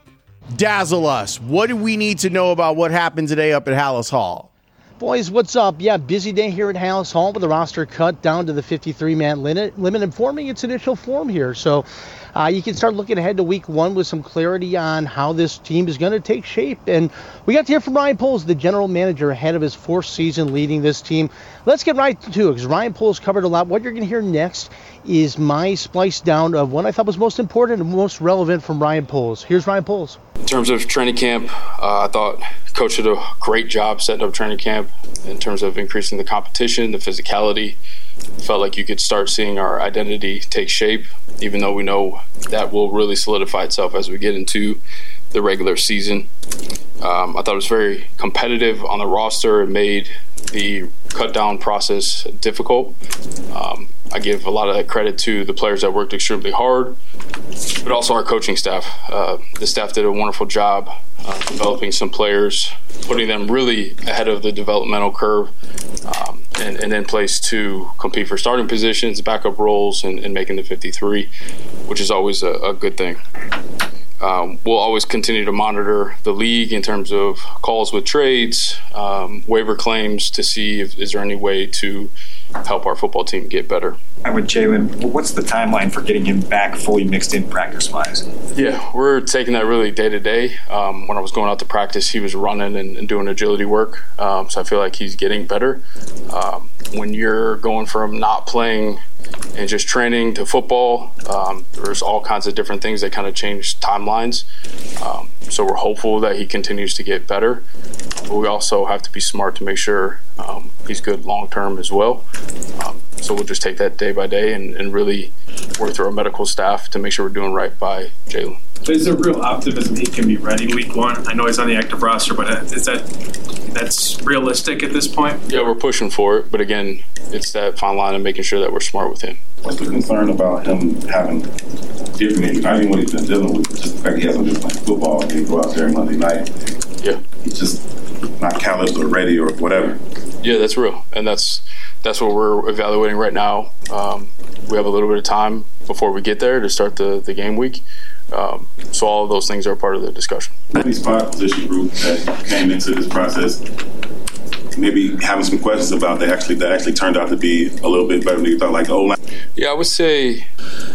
S: dazzle us. What do we need to know about what happened today up at Hallis Hall?
T: Boys, what's up? Yeah, busy day here at Hallis Hall with the roster cut down to the 53-man limit and forming its initial form here. So you can start looking ahead to week one with some clarity on how this team is going to take shape. And we got to hear from Ryan Poles, the general manager, ahead of his fourth season leading this team. Let's get right to it, because Ryan Poles covered a lot. What you're going to hear next is my splice down of what I thought was most important and most relevant from Ryan Poles. Here's Ryan Poles.
U: In terms of training camp, I thought Coach did a great job setting up training camp in terms of increasing the competition, the physicality. Felt like you could start seeing our identity take shape, even though we know that will really solidify itself as we get into the regular season. I thought it was very competitive on the roster. It made the cut down process difficult. I give a lot of that credit to the players that worked extremely hard, but also our coaching staff. The staff did a wonderful job developing some players, putting them really ahead of the developmental curve, and in place to compete for starting positions, backup roles, and making the 53, which is always a good thing. We'll always continue to monitor the league in terms of calls with trades, waiver claims, to see if is there any way to help our football team get better.
V: And with Jalen, what's the timeline for getting him back fully mixed in practice-wise?
U: Yeah, we're taking that really day to day. When I was going out to practice, he was running and doing agility work, so I feel like he's getting better. When you're going from not playing and just training to football, there's all kinds of different things that kind of change timelines. So we're hopeful that he continues to get better. But we also have to be smart to make sure he's good long-term as well. So we'll just take that day by day and really work through our medical staff to make sure we're doing right by Jalen.
V: Is there real optimism he can be ready week one? I know he's on the active roster, but that's realistic at this point?
U: Yeah, we're pushing for it. But again, it's that fine line of making sure that we're smart with him.
W: What's the concern about him having different injuries? Not even what he's been dealing with, just the fact he hasn't been playing football and he go out there Monday night.
U: Yeah.
W: He's just not callous or ready or whatever.
U: Yeah, that's real. And that's what we're evaluating right now. We have a little bit of time before we get there to start the game week. So all of those these are part of the discussion.
W: These 5 position groups that came into this process, maybe having some questions about that actually turned out to be a little bit better than you thought, like the O-line.
U: Yeah, I would say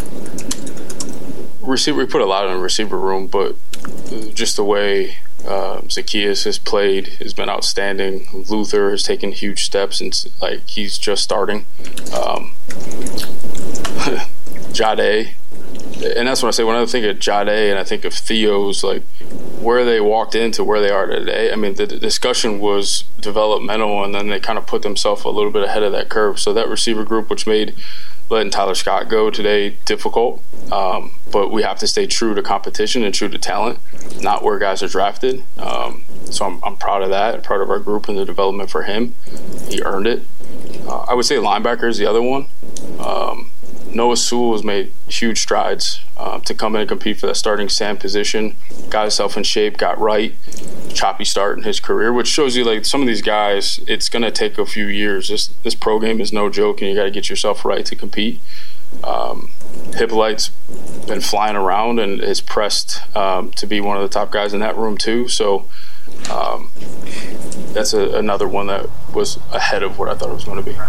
U: receiver. We put a lot in the receiver room, but just the way Zacchaeus has played has been outstanding. Luther has taken huge steps, and like he's just starting. Jade. And that's when I say, when I think of Jade and I think of Theo's, like, where they walked into where they are today, I mean, the discussion was developmental, and then they kind of put themselves a little bit ahead of that curve. So that receiver group, which made letting Tyler Scott go today difficult, but we have to stay true to competition and true to talent, not where guys are drafted. So I'm proud of that, proud of our group and the development for him. He earned it. I would say linebacker is the other one. Noah Sewell has made huge strides to come in and compete for that starting Sam position. Got himself in shape, got right. Choppy start in his career, which shows you like some of these guys, it's going to take a few years. This pro game is no joke, and you got to get yourself right to compete. Hippolyte's been flying around and is pressed to be one of the top guys in that room too. So that's another one that was ahead of what I thought it was going to be.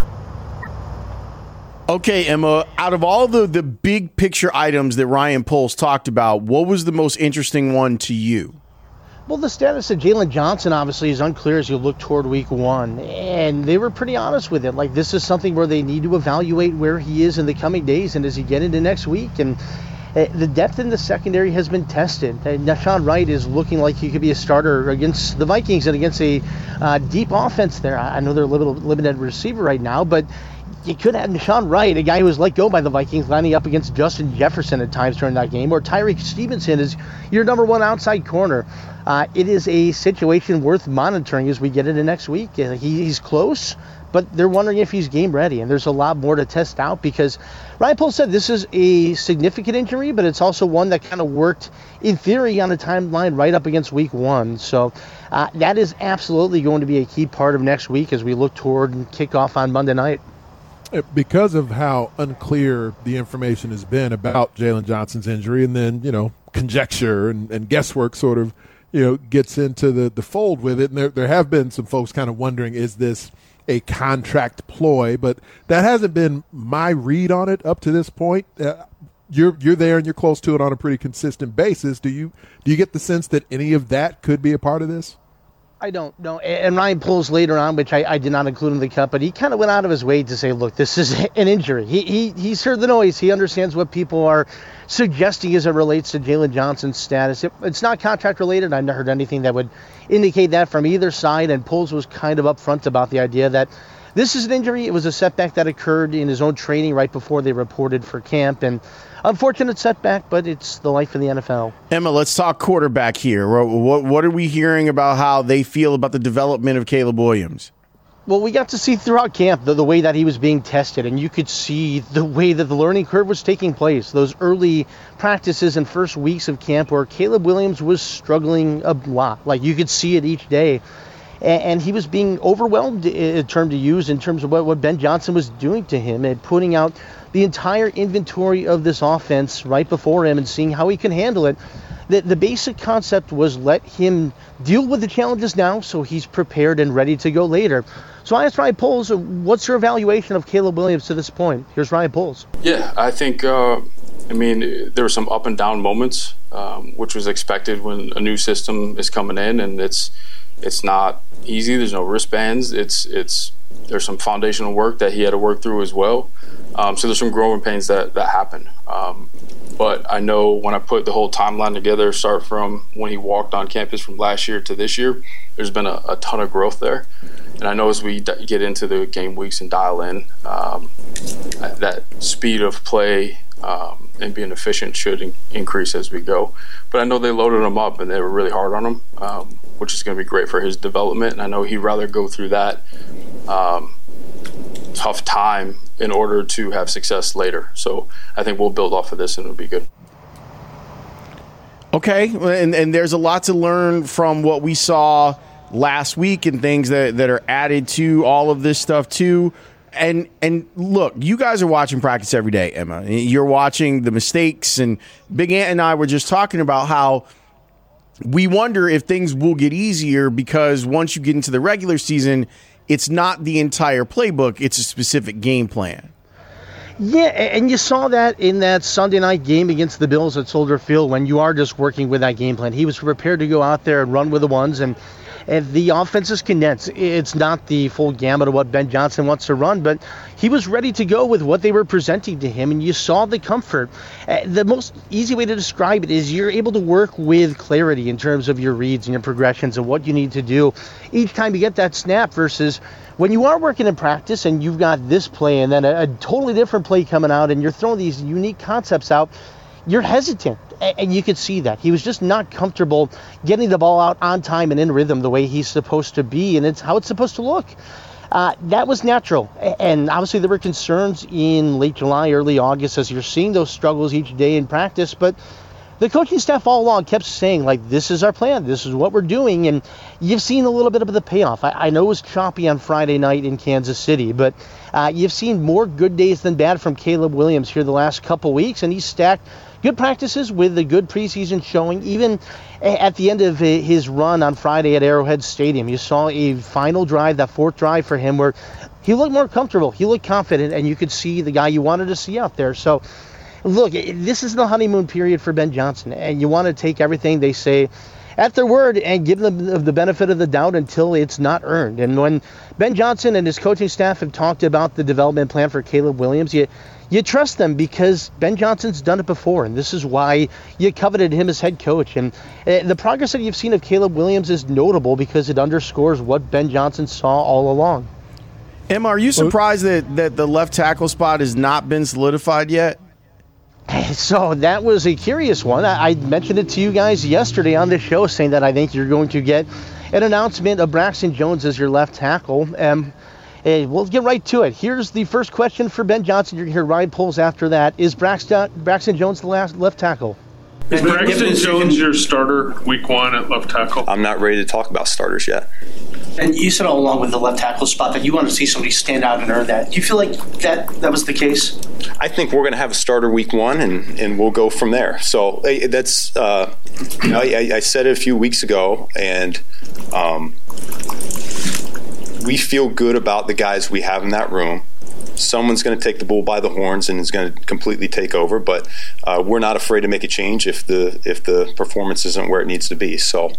S: Okay, Emma, out of all the big picture items that Ryan Poles talked about, what was the most interesting one to you?
T: Well, the status of Jalen Johnson obviously is unclear as you look toward week 1, and they were pretty honest with it. Like, this is something where they need to evaluate where he is in the coming days and as he get into next week. And the depth in the secondary has been tested. Nashawn Wright is looking like he could be a starter against the Vikings and against a deep offense there. I know they're a little limited receiver right now, but you could have Nashawn Wright, a guy who was let go by the Vikings, lining up against Justin Jefferson at times during that game, or Tyreek Stevenson is your number one outside corner. It is a situation worth monitoring as we get into next week. He's close, but they're wondering if he's game ready, and there's a lot more to test out because Ryan Poles said this is a significant injury, but it's also one that kind of worked, in theory, on a timeline right up against week 1. So that is absolutely going to be a key part of next week as we look toward kickoff on Monday night.
G: Because of how unclear the information has been about Jalen Johnson's injury, and then, conjecture and guesswork sort of, gets into the fold with it. And there have been some folks kind of wondering, is this a contract ploy? But that hasn't been my read on it up to this point. You're there and you're close to it on a pretty consistent basis. Do you get the sense that any of that could be a part of this?
T: I don't know. And Ryan Poles later on, which I did not include in the cut, but he kind of went out of his way to say, look, this is an injury. He's heard the noise. He understands what people are suggesting as it relates to Jalen Johnson's status. It's not contract related. I've not heard anything that would indicate that from either side. And Poles was kind of upfront about the idea that this is an injury. It was a setback that occurred in his own training right before they reported for camp. And unfortunate setback, but it's the life of the NFL.
S: Emma, let's talk quarterback here. What are we hearing about how they feel about the development of Caleb Williams?
T: Well, we got to see throughout camp the way that he was being tested, and you could see the way that the learning curve was taking place. Those early practices and first weeks of camp where Caleb Williams was struggling a lot. Like, you could see it each day. And he was being overwhelmed, a term to use, in terms of what Ben Johnson was doing to him and putting out the entire inventory of this offense right before him and seeing how he can handle it. The basic concept was let him deal with the challenges now so he's prepared and ready to go later. So I asked Ryan Poles, what's your evaluation of Caleb Williams to this point? Here's Ryan Poles.
U: Yeah, I think, there were some up and down moments, which was expected when a new system is coming in, and it's not easy. There's no wristbands. There's some foundational work that he had to work through as well. So there's some growing pains that happen. But I know when I put the whole timeline together, start from when he walked on campus from last year to this year, there's been a ton of growth there. And I know as we get into the game weeks and dial in, that speed of play and being efficient should increase as we go. But I know they loaded him up and they were really hard on him, which is going to be great for his development. And I know he'd rather go through that tough time in order to have success later. So I think we'll build off of this and it'll be good.
S: Okay, and there's a lot to learn from what we saw last week and things that are added to all of this stuff too. And look, you guys are watching practice every day, Emma. You're watching the mistakes, and Big Ant and I were just talking about how we wonder if things will get easier because once you get into the regular season, it's not the entire playbook, it's a specific game plan.
T: Yeah, and you saw that in that Sunday night game against the Bills at Soldier Field when you are just working with that game plan. He was prepared to go out there and run with the ones, and The offense is condensed. It's not the full gamut of what Ben Johnson wants to run, but he was ready to go with what they were presenting to him, and you saw the comfort. The most easy way to describe it is you're able to work with clarity in terms of your reads and your progressions and what you need to do each time you get that snap versus when you are working in practice and you've got this play and then a totally different play coming out and you're throwing these unique concepts out, you're hesitant. And you could see that. He was just not comfortable getting the ball out on time and in rhythm the way he's supposed to be, and it's how it's supposed to look. That was natural. And obviously there were concerns in late July, early August as you're seeing those struggles each day in practice, but the coaching staff all along kept saying, like, this is our plan, this is what we're doing, and you've seen a little bit of the payoff. I know it was choppy on Friday night in Kansas City, but you've seen more good days than bad from Caleb Williams here the last couple weeks, and he's stacked good practices with a good preseason showing. Even at the end of his run on Friday at Arrowhead Stadium, you saw a final drive, that fourth drive for him, where he looked more comfortable, he looked confident, and you could see the guy you wanted to see out there. So, look, this is the honeymoon period for Ben Johnson, and you want to take everything they say at their word and give them the benefit of the doubt until it's not earned. And when Ben Johnson and his coaching staff have talked about the development plan for Caleb Williams, you trust them because Ben Johnson's done it before, and this is why you coveted him as head coach. And the progress that you've seen of Caleb Williams is notable because it underscores what Ben Johnson saw all along.
S: Emma, are you surprised that the left tackle spot has not been solidified yet?
T: So that was a curious one. I mentioned it to you guys yesterday on the show, saying that I think you're going to get an announcement of Braxton Jones as your left tackle. We'll get right to it. Here's the first question for Ben Johnson. You're going to hear Ryan Poles after that. Is Braxton Jones the left tackle?
V: Is Braxton Jones your starter week one at left tackle?
H: I'm not ready to talk about starters yet.
I: And you said all along with the left tackle spot that you want to see somebody stand out and earn that. Do you feel like that was the case?
H: I think we're going to have a starter week one, and we'll go from there. So that's I said it a few weeks ago, and we feel good about the guys we have in that room. Someone's going to take the bull by the horns and is going to completely take over, but we're not afraid to make a change if the performance isn't where it needs to be. So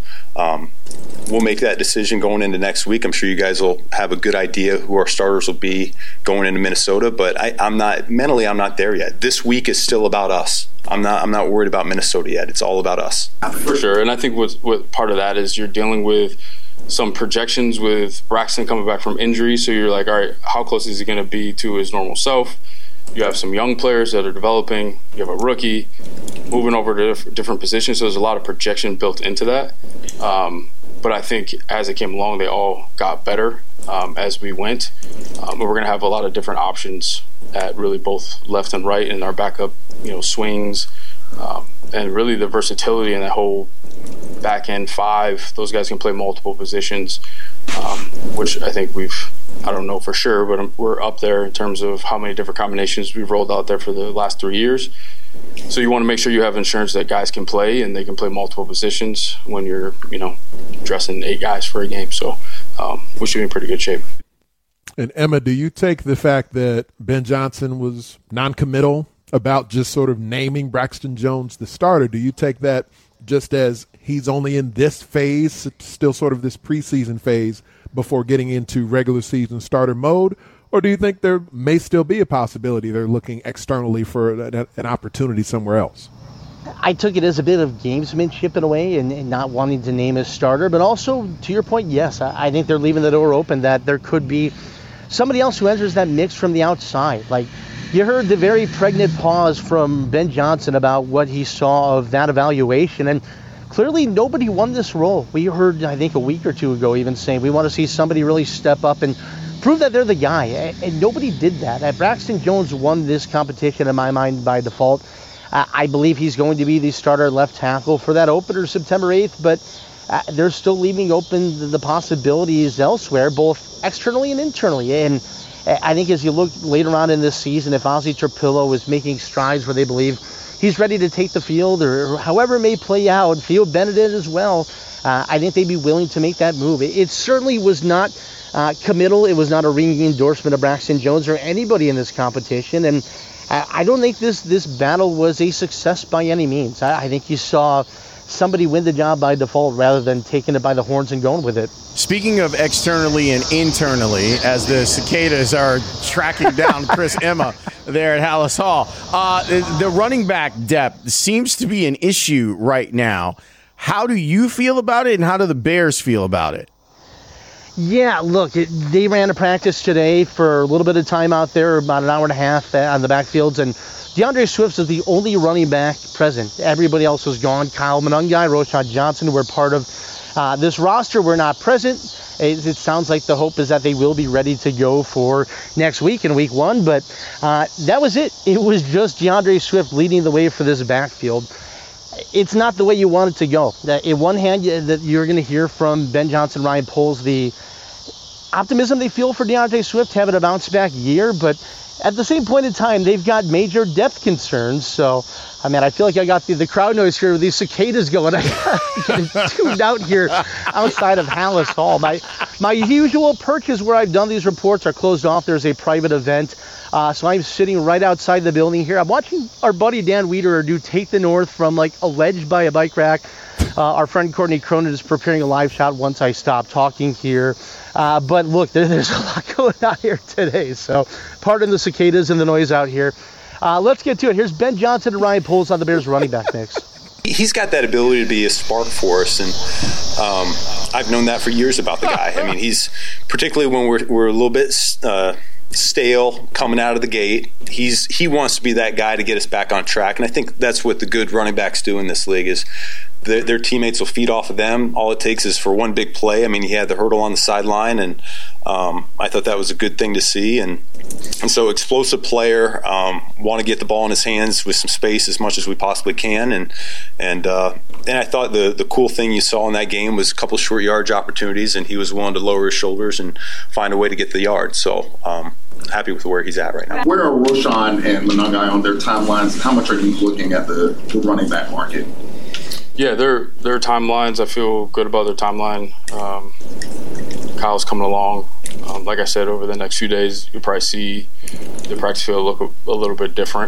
H: we'll make that decision going into next week. I'm sure you guys will have a good idea who our starters will be going into Minnesota, but I'm not there yet. This week is still about us. I'm not worried about Minnesota yet. It's all about us.
U: For sure, and I think what part of that is you're dealing with some projections with Braxton coming back from injury, so you're like, all right, how close is he going to be to his normal self? You have some young players that are developing. You have a rookie moving over to different positions, so there's a lot of projection built into that. But I think as it came along, they all got better as we went. But we're going to have a lot of different options at really both left and right in our backup, swings, and really the versatility in that whole back end five. Those guys can play multiple positions, which I think I don't know for sure, but we're up there in terms of how many different combinations we've rolled out there for the last 3 years. So you want to make sure you have insurance that guys can play and they can play multiple positions when you're, dressing 8 guys for a game. So we should be in pretty good shape.
G: And Emma, do you take the fact that Ben Johnson was non-committal about just sort of naming Braxton Jones the starter? Do you take that just as he's only in this phase, still sort of this preseason phase before getting into regular season starter mode? Or do you think there may still be a possibility they're looking externally for an opportunity somewhere else?
T: I took it as a bit of gamesmanship in a way and not wanting to name his starter. But also, to your point, yes, I think they're leaving the door open that there could be somebody else who enters that mix from the outside. Like, you heard the very pregnant pause from Ben Johnson about what he saw of that evaluation, and clearly nobody won this role. We heard, I think, a week or two ago even saying we want to see somebody really step up and prove that they're the guy, and nobody did that. Braxton Jones won this competition in my mind by default. I believe he's going to be the starter left tackle for that opener September 8th, but they're still leaving open the possibilities elsewhere, both externally and internally. And I think as you look later on in this season, if Ozzie Trapillo is making strides where they believe he's ready to take the field, or however it may play out, Theo Benedict as well, I think they'd be willing to make that move. It certainly was not committal. It was not a ringing endorsement of Braxton Jones or anybody in this competition. And I don't think this battle was a success by any means. I think you saw somebody win the job by default rather than taking it by the horns and going with it.
S: Speaking of externally and internally, as the Cicadas are tracking down Chris Emma there at Halas Hall, the running back depth seems to be an issue right now. How do you feel about it, and how do the Bears feel about it?
T: Yeah, look, they ran a practice today for a little bit of time out there, about an hour and a half on the backfields, and DeAndre Swift is the only running back present. Everybody else was gone. Kyle Monangai, Roschon Johnson, who were part of this roster, were not present. It sounds like the hope is that they will be ready to go for next week in week 1, but that was it. It was just DeAndre Swift leading the way for this backfield. It's not the way you want it to go. In one hand, that you're going to hear from Ben Johnson, Ryan Poles, the optimism they feel for DeAndre Swift having a bounce-back year, but at the same point in time, they've got major depth concerns. So, I feel like I got the crowd noise here with these cicadas going. I got tuned out here outside of Halas Hall. My usual perches where I've done these reports are closed off. There's a private event. So I'm sitting right outside the building here. I'm watching our buddy Dan Wiederer do Take the North from a ledge by a bike rack. Our friend Courtney Cronin is preparing a live shot once I stop talking here. But look, there's a lot going on here today. So pardon the cicadas and the noise out here. Let's get to it. Here's Ben Johnson and Ryan Poles on the Bears running back mix.
H: He's got that ability to be a spark for us, and I've known that for years about the guy. He's particularly when we're a little bit stale coming out of the gate. He wants to be that guy to get us back on track, and I think that's what the good running backs do in this league is their teammates will feed off of them. All it takes is for one big play. He had the hurdle on the sideline, and I thought that was a good thing to see. And so explosive player, want to get the ball in his hands with some space as much as we possibly can. And I thought the cool thing you saw in that game was a couple short yardage opportunities, and he was willing to lower his shoulders and find a way to get the yard. So happy with where he's at right now.
M: Where are Roschon and Monangai on their timelines? How much are you looking at the running back market?
U: Yeah, their timelines, I feel good about their timeline. Kyle's coming along. Like I said, over the next few days, you'll probably see the practice field look a little bit different.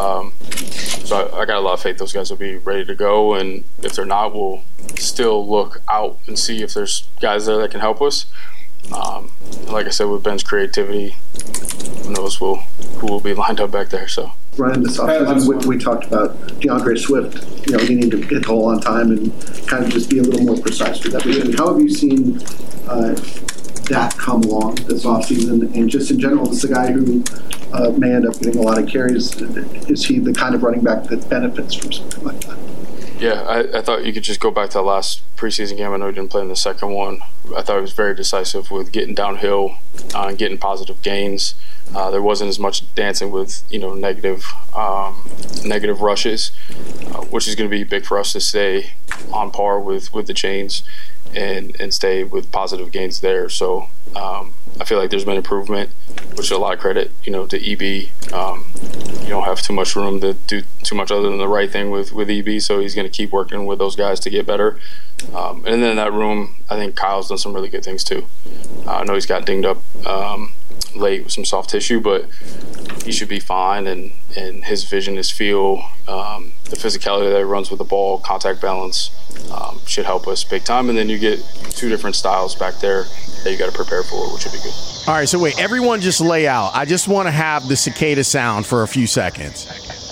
U: So I got a lot of faith those guys will be ready to go. And if they're not, we'll still look out and see if there's guys there that can help us. Like I said, with Ben's creativity, who knows who will be lined up back there. So.
N: Ryan, this offseason, we talked about DeAndre Swift, needing to hit the hole on time and kind of just be a little more precise with everything. How have you seen that come along this offseason? And just in general, this is a guy who may end up getting a lot of carries. Is he the kind of running back that benefits from something like that?
U: Yeah, I thought you could just go back to the last preseason game. I know he didn't play in the second one. I thought he was very decisive with getting downhill and getting positive gains. There wasn't as much dancing with negative rushes, which is going to be big for us to stay on par with the chains and stay with positive gains there. So I feel like there's been improvement, which is a lot of credit, to EB. You don't have too much room to do too much other than the right thing with EB, so he's going to keep working with those guys to get better. And then in that room, I think Kyle's done some really good things too. I know he's got dinged up late with some soft tissue, but he should be fine, and his vision, his feel, the physicality that he runs with the ball, contact balance, should help us big time. And then you get two different styles back there that you got to prepare for, which would be good.
S: All right, so wait, everyone just lay out. I just want to have the cicada sound for a few seconds.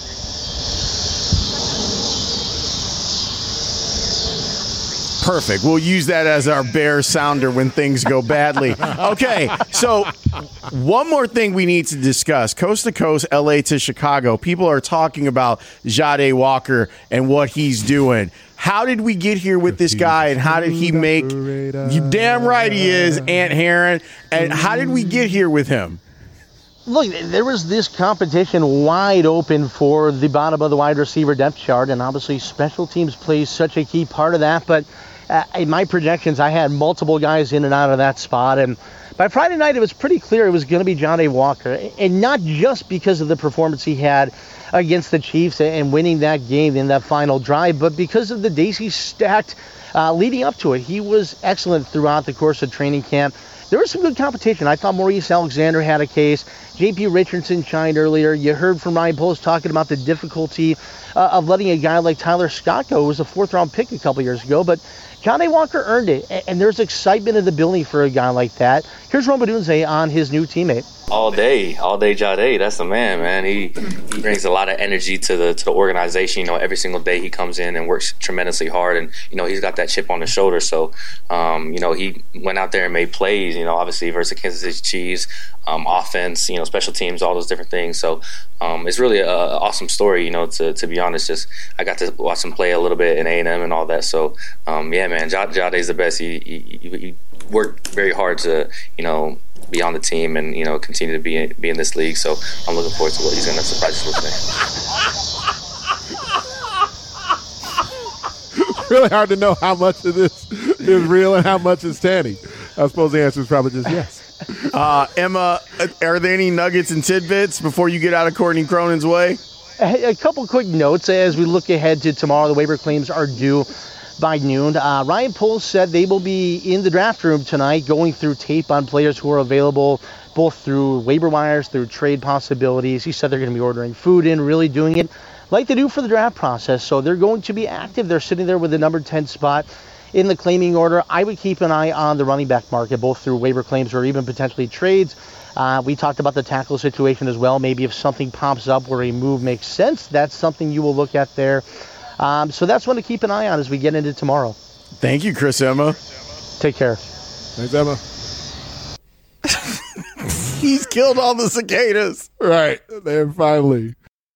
S: Perfect. We'll use that as our bear sounder when things go badly. Okay, so one more thing we need to discuss. Coast to coast, LA to Chicago. People are talking about Jahdae Walker and what he's doing. How did we get here with this guy, and how did he make – you damn right he is, Ant Heron. And how did we get here with him?
T: Look, there was this competition wide open for the bottom of the wide receiver depth chart, and obviously special teams plays such a key part of that. But in my projections, I had multiple guys in and out of that spot. And by Friday night, it was pretty clear it was going to be Jahdae Walker, and not just because of the performance he had against the Chiefs and winning that game in that final drive, but because of the days he stacked leading up to it. He was excellent throughout the course of training camp. there was some good competition. I thought Maurice Alexander had a case. J.P. Richardson shined earlier. You heard from Ryan Poles talking about the difficulty of letting a guy like Tyler Scott go, who was a 4th-round pick a couple years ago. But Johnny Walker earned it, and there's excitement in the building for a guy like that. Here's Rome Odunze on his new teammate.
J: All day Jade. That's the man. He brings a lot of energy to the organization. Every single day he comes in and works tremendously hard, and he's got that chip on his shoulder. So, he went out there and made plays. Obviously versus Kansas City Chiefs, offense, special teams, all those different things. So, it's really an awesome story. To be honest, just I got to watch him play a little bit in A&M and all that. So, man, Jade's the best. He worked very hard to be on the team and continue to be in this league. So I'm looking forward to what he's going to surprise us with today.
G: Really hard to know how much of this is real and how much is Tanny. I suppose the answer is probably just yes.
S: Emma, are there any nuggets and tidbits before you get out of Courtney Cronin's way?
T: A couple quick notes as we look ahead to tomorrow. The waiver claims are due by noon. Ryan Poles said they will be in the draft room tonight going through tape on players who are available both through waiver wires, through trade possibilities. He said they're going to be ordering food in, really doing it like they do for the draft process. So they're going to be active. They're sitting there with the number 10 spot in the claiming order. I would keep an eye on the running back market, both through waiver claims or even potentially trades. We talked about the tackle situation as well. Maybe if something pops up where a move makes sense, that's something you will look at there. So that's one to keep an eye on as we get into tomorrow.
S: Thank you, Chris Emma.
T: Take care.
G: Thanks, Emma.
S: He's killed all the cicadas.
G: Right. They're finally.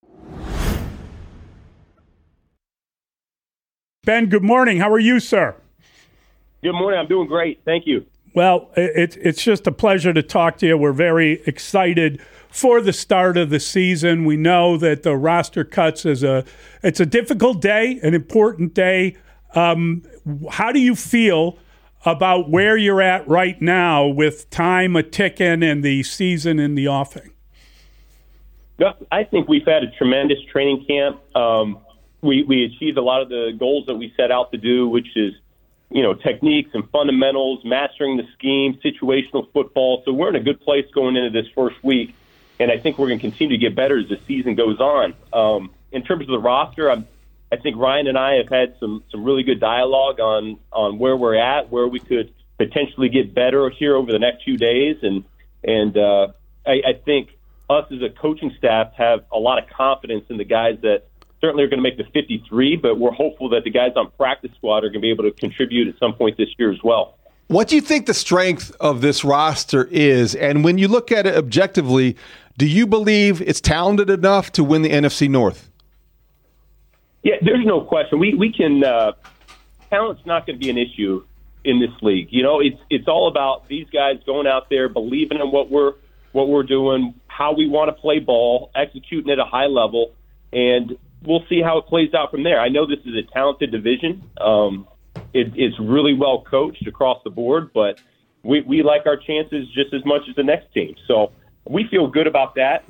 K: Ben, good morning. How are you, sir?
O: Good morning. I'm doing great. Thank you.
K: Well, it's just a pleasure to talk to you. We're very excited for the start of the season. We know that the roster cuts it's a difficult day, an important day. How do you feel about where you're at right now with time a-ticking and the season in the offing?
O: I think we've had a tremendous training camp. We achieved a lot of the goals that we set out to do, which is techniques and fundamentals, mastering the scheme, situational football. So we're in a good place going into this first week, and I think we're going to continue to get better as the season goes on. In terms of the roster, I think Ryan and I have had some really good dialogue on where we're at, where we could potentially get better here over the next few days, and I think us as a coaching staff have a lot of confidence in the guys that certainly are going to make the 53, but we're hopeful that the guys on practice squad are going to be able to contribute at some point this year as well.
L: What do you think the strength of this roster is? And when you look at it objectively, do you believe it's talented enough to win the NFC North?
O: Yeah, there's no question. We can talent's not going to be an issue in this league. It's all about these guys going out there, believing in what we're doing, how we want to play ball, executing at a high level, and we'll see how it plays out from there. I know this is a talented division. It's really well coached across the board, but we like our chances just as much as the next team. So we feel good about that.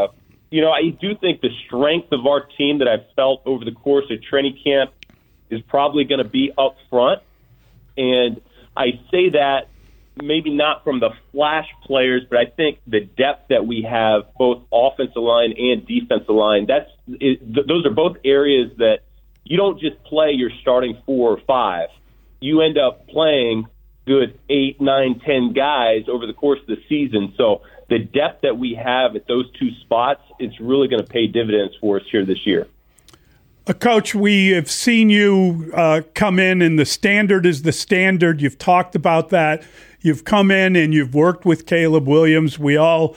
O: I do think the strength of our team that I've felt over the course of training camp is probably going to be up front. And I say that maybe not from the flash players, but I think the depth that we have, both offensive line and defensive line, those are both areas that you don't just play your starting 4 or 5. You end up playing good 8, 9, 10 guys over the course of the season. So the depth that we have at those two spots, it's really going to pay dividends for us here this year.
K: Coach, we have seen you come in, and the standard is the standard. You've talked about that. You've come in and you've worked with Caleb Williams. We all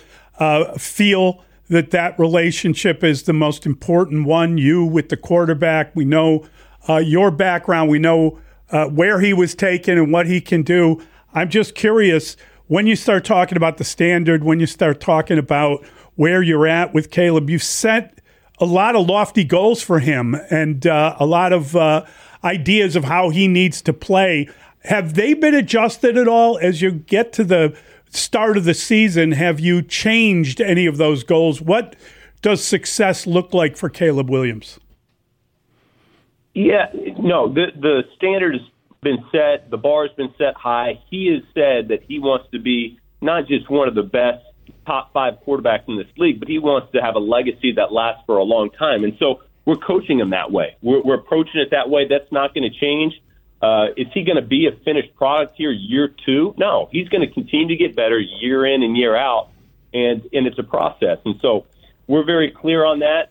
K: feel that relationship is the most important one. You with the quarterback. We know your background. We know where he was taken and what he can do. I'm just curious, when you start talking about the standard, when you start talking about where you're at with Caleb, you've set a lot of lofty goals for him and a lot of ideas of how he needs to play. Have they been adjusted at all as you get to the start of the season? Have you changed any of those goals? What does success look like for Caleb Williams?
O: Yeah, no, the standard is been set. The bar has been set high. He has said that he wants to be not just one of the best top 5 quarterbacks in this league, but he wants to have a legacy that lasts for a long time. And so we're coaching him that way. We're approaching it that way. That's not going to change. Is he going to be a finished product here year 2? No, he's going to continue to get better year in and year out, and it's a process. And so we're very clear on that.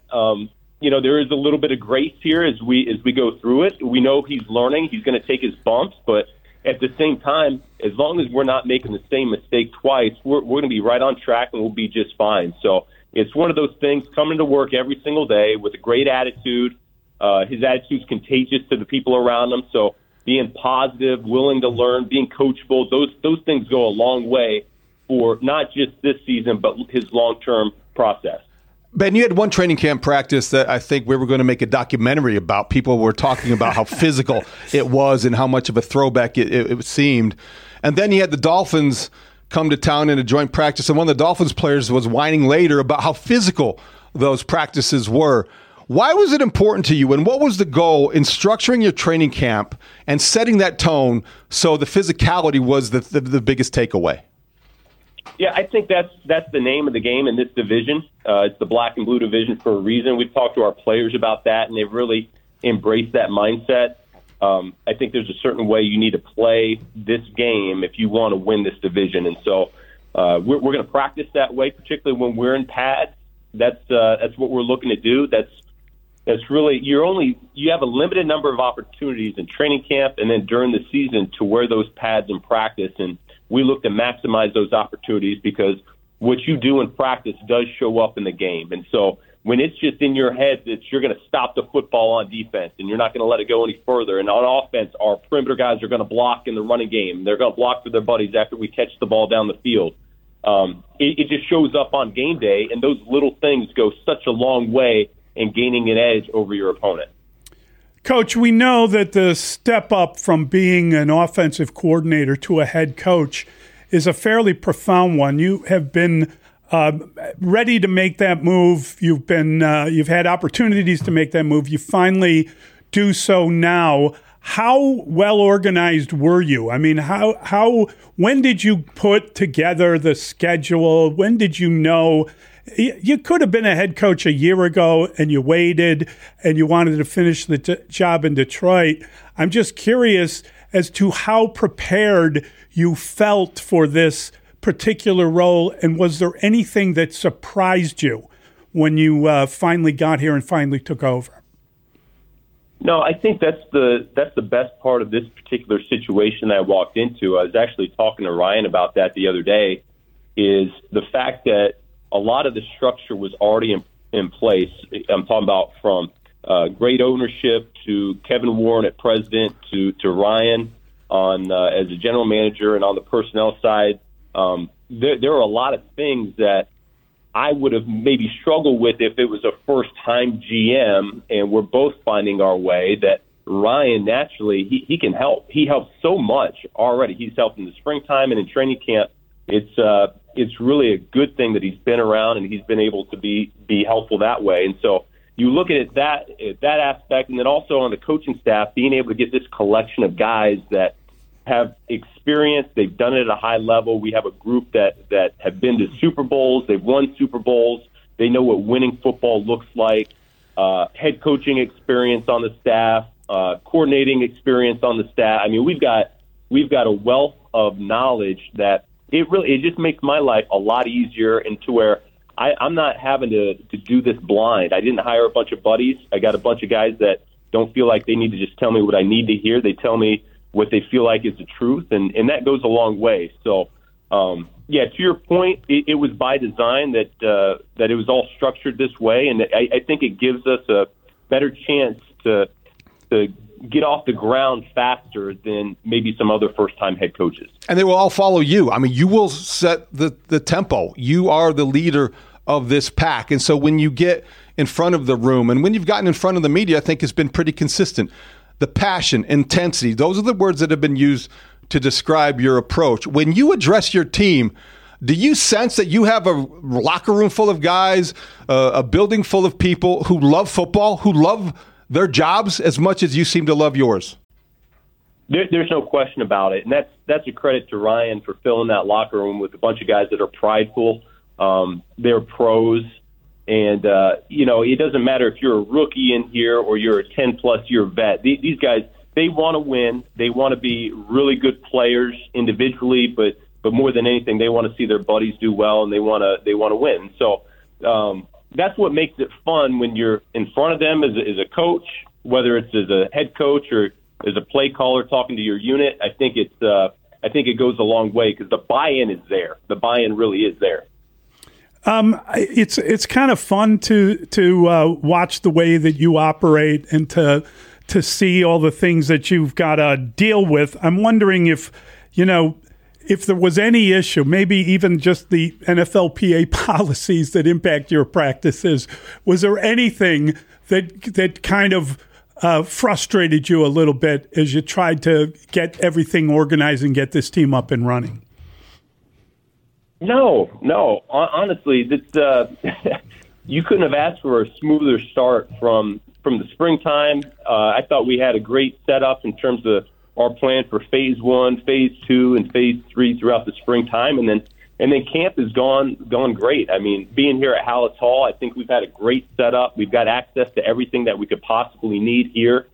O: There is a little bit of grace here as we go through it. We know he's learning. He's going to take his bumps, but at the same time, as long as we're not making the same mistake twice, we're going to be right on track and we'll be just fine. So it's one of those things, coming to work every single day with a great attitude. His attitude's contagious to the people around him. So being positive, willing to learn, being coachable, those things go a long way for not just this season, but his long-term process.
L: Ben, you had one training camp practice that I think we were going to make a documentary about. People were talking about how physical it was and how much of a throwback it seemed. And then you had the Dolphins come to town in a joint practice, and one of the Dolphins players was whining later about how physical those practices were. Why was it important to you, and what was the goal in structuring your training camp and setting that tone so the physicality was the biggest takeaway?
O: Yeah, I think that's the name of the game in this division. It's the black and blue division for a reason. We've talked to our players about that, and they've really embraced that mindset. I think there's a certain way you need to play this game if you want to win this division. And so we're going to practice that way, particularly when we're in pads. That's what we're looking to do. That's really you have a limited number of opportunities in training camp and then during the season to wear those pads in practice, and we look to maximize those opportunities because what you do in practice does show up in the game. And so when it's just in your head that you're going to stop the football on defense and you're not going to let it go any further, and on offense, our perimeter guys are going to block in the running game. They're going to block for their buddies after we catch the ball down the field. It just shows up on game day, and those little things go such a long way in gaining an edge over your opponent.
K: Coach, we know that the step up from being an offensive coordinator to a head coach is a fairly profound one. You have been ready to make that move. You've had opportunities to make that move. You finally do so now. How well organized were you? I mean, when did you put together the schedule? When did you know? You could have been a head coach a year ago and you waited and you wanted to finish the job in Detroit. I'm just curious as to how prepared you felt for this particular role, and was there anything that surprised you when you finally got here and finally took over?
O: No, I think that's the best part of this particular situation that I walked into. I was actually talking to Ryan about that the other day, is the fact that a lot of the structure was already in place. I'm talking about from great ownership to Kevin Warren at president to Ryan on as a general manager, and on the personnel side. There are a lot of things that I would have maybe struggled with if it was a first-time GM and we're both finding our way, that Ryan naturally, he can help. He helps so much already. He's helped in the springtime and in training camp. It's really a good thing that he's been around and he's been able to be helpful that way. And so you look at it that aspect, and then also on the coaching staff, being able to get this collection of guys that have experience, they've done it at a high level. We have a group that have been to Super Bowls, they've won Super Bowls, they know what winning football looks like, head coaching experience on the staff, coordinating experience on the staff. I mean, we've got a wealth of knowledge that it just makes my life a lot easier, and to where I'm not having to do this blind. I didn't hire a bunch of buddies. I got a bunch of guys that don't feel like they need to just tell me what I need to hear. They tell me what they feel like is the truth, and that goes a long way. So, to your point, it was by design that it was all structured this way, and I think it gives us a better chance to get off the ground faster than maybe some other first-time head coaches.
L: And they will all follow you. I mean, you will set the tempo. You are the leader of this pack. And so when you get in front of the room, and when you've gotten in front of the media, I think has been pretty consistent. The passion, intensity, those are the words that have been used to describe your approach. When you address your team, do you sense that you have a locker room full of guys, a building full of people who love football, who love their jobs as much as you seem to love yours?
O: There's no question about it, and that's a credit to Ryan for filling that locker room with a bunch of guys that are prideful. They're pros, and it doesn't matter if you're a rookie in here or you're a 10-plus year vet. These guys, they want to win. They want to be really good players individually, but more than anything, they want to see their buddies do well, and they want to win. So that's what makes it fun when you're in front of them as a coach, whether it's as a head coach or as a play caller talking to your unit. I think it goes a long way because the buy-in is there. The buy-in really is there.
K: It's kind of fun to watch the way that you operate and to see all the things that you've got to deal with. I'm wondering if there was any issue, maybe even just the NFLPA policies that impact your practices. Was there anything that kind of frustrated you a little bit as you tried to get everything organized and get this team up and running?
O: No. Honestly, you couldn't have asked for a smoother start from the springtime. I thought we had a great setup in terms of our plan for phase 1, phase 2, and phase 3 throughout the springtime, and then camp has gone great. I mean, being here at Halas Hall, I think we've had a great setup. We've got access to everything that we could possibly need here.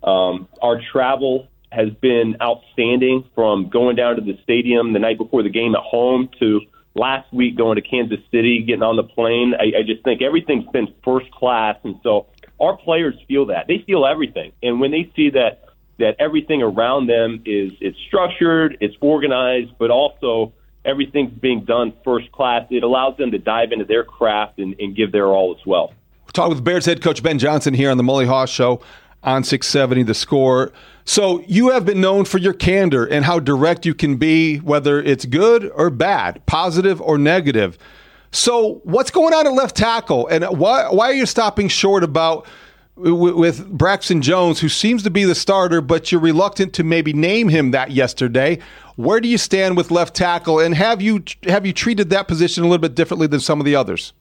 O: Our travel has been outstanding, from going down to the stadium the night before the game at home to last week going to Kansas City, getting on the plane. I just think everything's been first class, and so our players feel that. They feel everything, and when they see that everything around them it's structured, it's organized, but also everything's being done first class, it allows them to dive into their craft and give their all as well.
L: We're talking with Bears head coach Ben Johnson here on the Mully Haw Show on 670 The Score. So you have been known for your candor and how direct you can be, whether it's good or bad, positive or negative. So what's going on at left tackle, and why are you stopping short about with Braxton Jones, who seems to be the starter, but you're reluctant to maybe name him that yesterday? Where do you stand with left tackle, and have you treated that position a little bit differently than some of the others?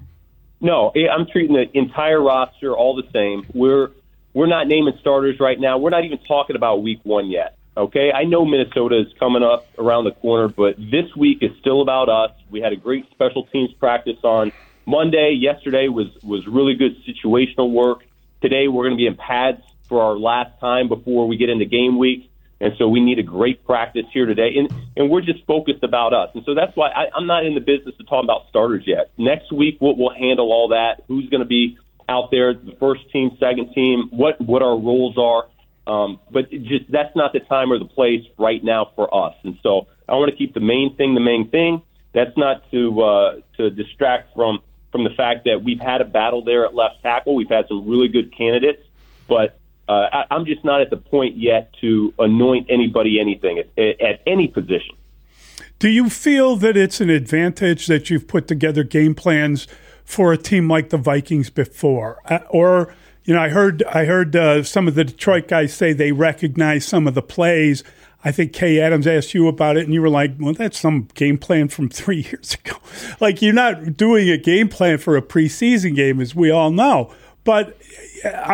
O: No, I'm treating the entire roster all the same. We're not naming starters right now. We're not even talking about week 1 yet. Okay, I know Minnesota is coming up around the corner, but this week is still about us. We had a great special teams practice on Monday. Yesterday was really good situational work. Today we're going to be in pads for our last time before we get into game week, and so we need a great practice here today. And we're just focused about us, and so that's why I'm not in the business of talking about starters yet. Next week we'll handle all that. Who's going to be out there, the first team, second team, what our roles are. But that's not the time or the place right now for us. And so I want to keep the main thing. That's not to distract from the fact that we've had a battle there at left tackle. We've had some really good candidates, but I'm just not at the point yet to anoint anybody anything at any position.
K: Do you feel that it's an advantage that you've put together game plans for a team like the Vikings before? Or, I heard some of the Detroit guys say they recognize some of the plays. I think Kay Adams asked you about it, and you were like, well, that's some game plan from 3 years ago. Like, you're not doing a game plan for a preseason game, as we all know. But are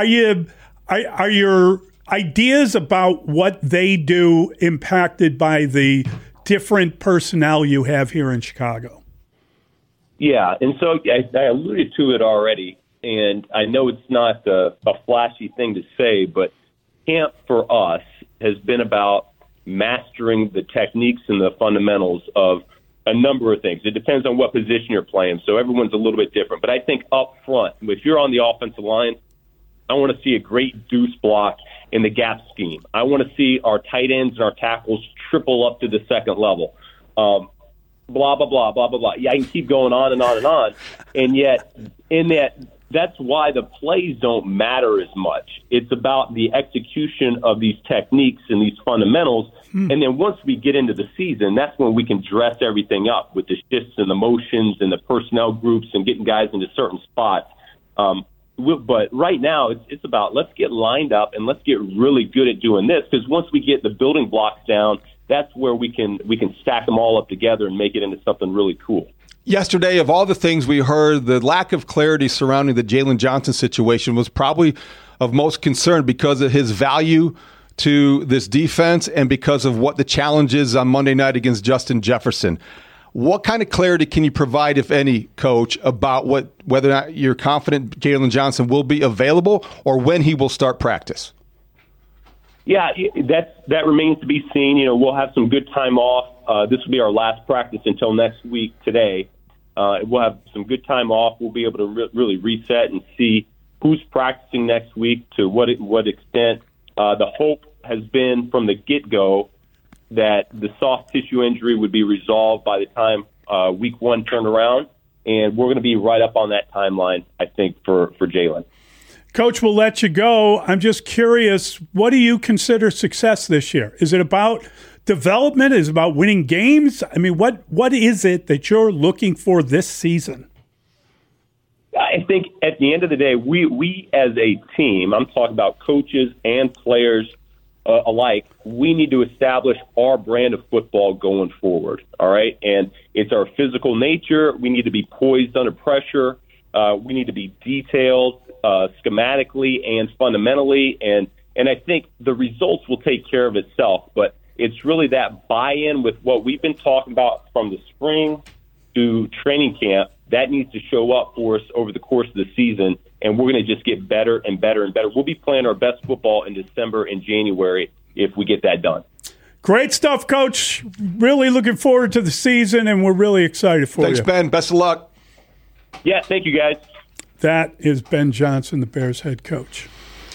K: your ideas about what they do impacted by the different personnel you have here in Chicago?
O: Yeah, and so I alluded to it already, and I know it's not a flashy thing to say, but camp for us has been about mastering the techniques and the fundamentals of a number of things. It depends on what position you're playing, so everyone's a little bit different. But I think up front, if you're on the offensive line, I want to see a great deuce block in the gap scheme. I want to see our tight ends and our tackles triple up to the second level. Blah, blah, blah, blah, blah, blah. Yeah, I can keep going on and on and on. And yet, that's why the plays don't matter as much. It's about the execution of these techniques and these fundamentals. And then once we get into the season, that's when we can dress everything up with the shifts and the motions and the personnel groups and getting guys into certain spots. But right now, it's about let's get lined up and let's get really good at doing this, because once we get the building blocks down, that's where we can stack them all up together and make it into something really cool.
L: Yesterday, of all the things we heard, the lack of clarity surrounding the Jalen Johnson situation was probably of most concern because of his value to this defense and because of what the challenge is on Monday night against Justin Jefferson. What kind of clarity can you provide, if any, Coach, about whether or not you're confident Jaylon Johnson will be available or when he will start practice?
O: Yeah, that remains to be seen. We'll have some good time off. This will be our last practice until next week today. We'll have some good time off. We'll be able to really reset and see who's practicing next week to what extent. The hope has been from the get-go that the soft tissue injury would be resolved by the time week 1 turned around, and we're going to be right up on that timeline, I think, for Jaylon.
K: Coach, we'll let you go. I'm just curious, what do you consider success this year? Is it about development? Is it about winning games? I mean, what is it that you're looking for this season?
O: I think at the end of the day, we as a team, I'm talking about coaches and players alike, we need to establish our brand of football going forward, all right? And it's our physical nature. We need to be poised under pressure. We need to be detailed schematically and fundamentally. And I think the results will take care of itself. But it's really that buy-in with what we've been talking about from the spring to training camp that needs to show up for us over the course of the season, and we're going to just get better and better and better. We'll be playing our best football in December and January if we get that done.
K: Great stuff, Coach. Really looking forward to the season, and we're really excited for you.
L: Thanks, Ben. Best of luck.
O: Yeah, thank you, guys.
K: That is Ben Johnson, the Bears head coach.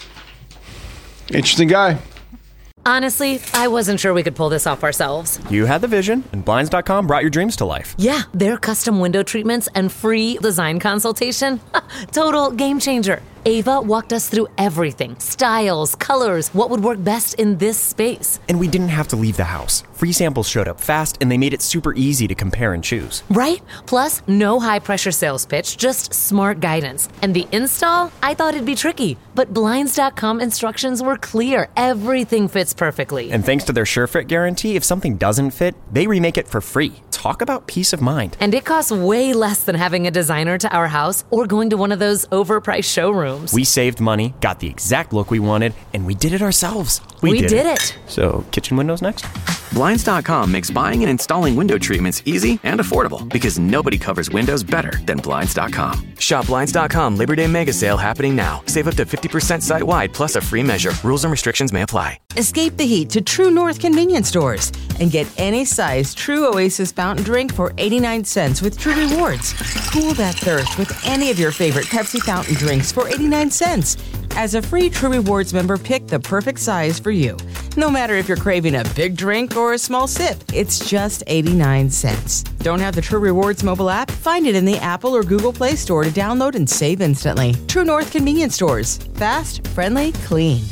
L: Interesting guy.
A: Honestly, I wasn't sure we could pull this off ourselves.
B: You had the vision, and Blinds.com brought your dreams to life.
A: Yeah, their custom window treatments and free design consultation. Total game changer. Ava walked us through everything. Styles, colors, what would work best in this space.
B: And we didn't have to leave the house. Free samples showed up fast, and they made it super easy to compare and choose.
A: Right? Plus, no high-pressure sales pitch, just smart guidance. And the install? I thought it'd be tricky. But Blinds.com instructions were clear. Everything fits perfectly.
B: And thanks to their SureFit guarantee, if something doesn't fit, they remake it for free. Talk about peace of mind.
A: And it costs way less than having a designer to our house or going to one of those overpriced showrooms.
B: We saved money, got the exact look we wanted, and we did it ourselves.
A: We did it.
B: So, kitchen windows next?
C: Blinds.com makes buying and installing window treatments easy and affordable because nobody covers windows better than Blinds.com. Shop Blinds.com Labor Day Mega Sale happening now. Save up to 50% site-wide plus a free measure. Rules and restrictions may apply.
D: Escape the heat to True North convenience stores and get any size True Oasis fountain drink for 89 cents with True Rewards. Cool that thirst with any of your favorite Pepsi fountain drinks for 89 cents. As a free True Rewards member, pick the perfect size for you. No matter if you're craving a big drink or a small sip, it's just 89 cents. Don't have the True Rewards mobile app? Find it in the Apple or Google Play Store to download and save instantly. True North convenience stores. Fast, friendly, clean.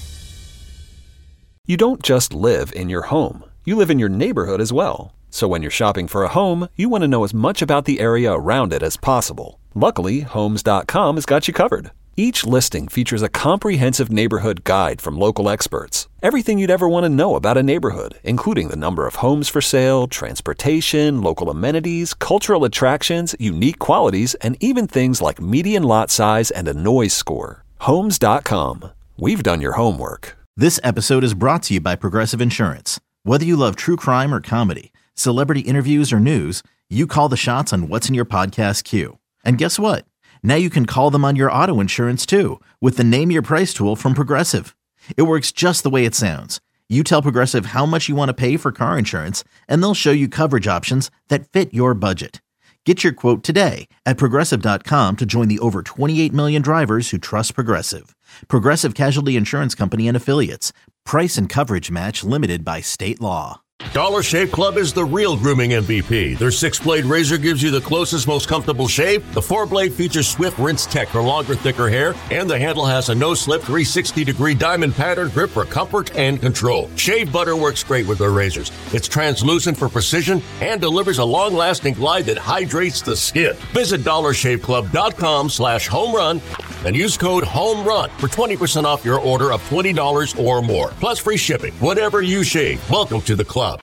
E: You don't just live in your home. You live in your neighborhood as well. So when you're shopping for a home, you want to know as much about the area around it as possible. Luckily, Homes.com has got you covered. Each listing features a comprehensive neighborhood guide from local experts. Everything you'd ever want to know about a neighborhood, including the number of homes for sale, transportation, local amenities, cultural attractions, unique qualities, and even things like median lot size and a noise score. Homes.com. We've done your homework.
F: This episode is brought to you by Progressive Insurance. Whether you love true crime or comedy, celebrity interviews or news, you call the shots on what's in your podcast queue. And guess what? Now you can call them on your auto insurance too with the Name Your Price tool from Progressive. It works just the way it sounds. You tell Progressive how much you want to pay for car insurance, and they'll show you coverage options that fit your budget. Get your quote today at Progressive.com to join the over 28 million drivers who trust Progressive. Progressive Casualty Insurance Company and Affiliates. Price and coverage match limited by state law.
Q: Dollar Shave Club is the real grooming MVP. Their 6-blade razor gives you the closest, most comfortable shave. The 4-blade features Swift Rinse Tech for longer, thicker hair. And the handle has a no-slip 360-degree diamond pattern grip for comfort and control. Shave butter works great with their razors. It's translucent for precision and delivers a long-lasting glide that hydrates the skin. Visit DollarShaveClub.com/homerun and use code HOMERUN for 20% off your order of $20 or more. Plus free shipping. Whatever you shave, welcome to the club.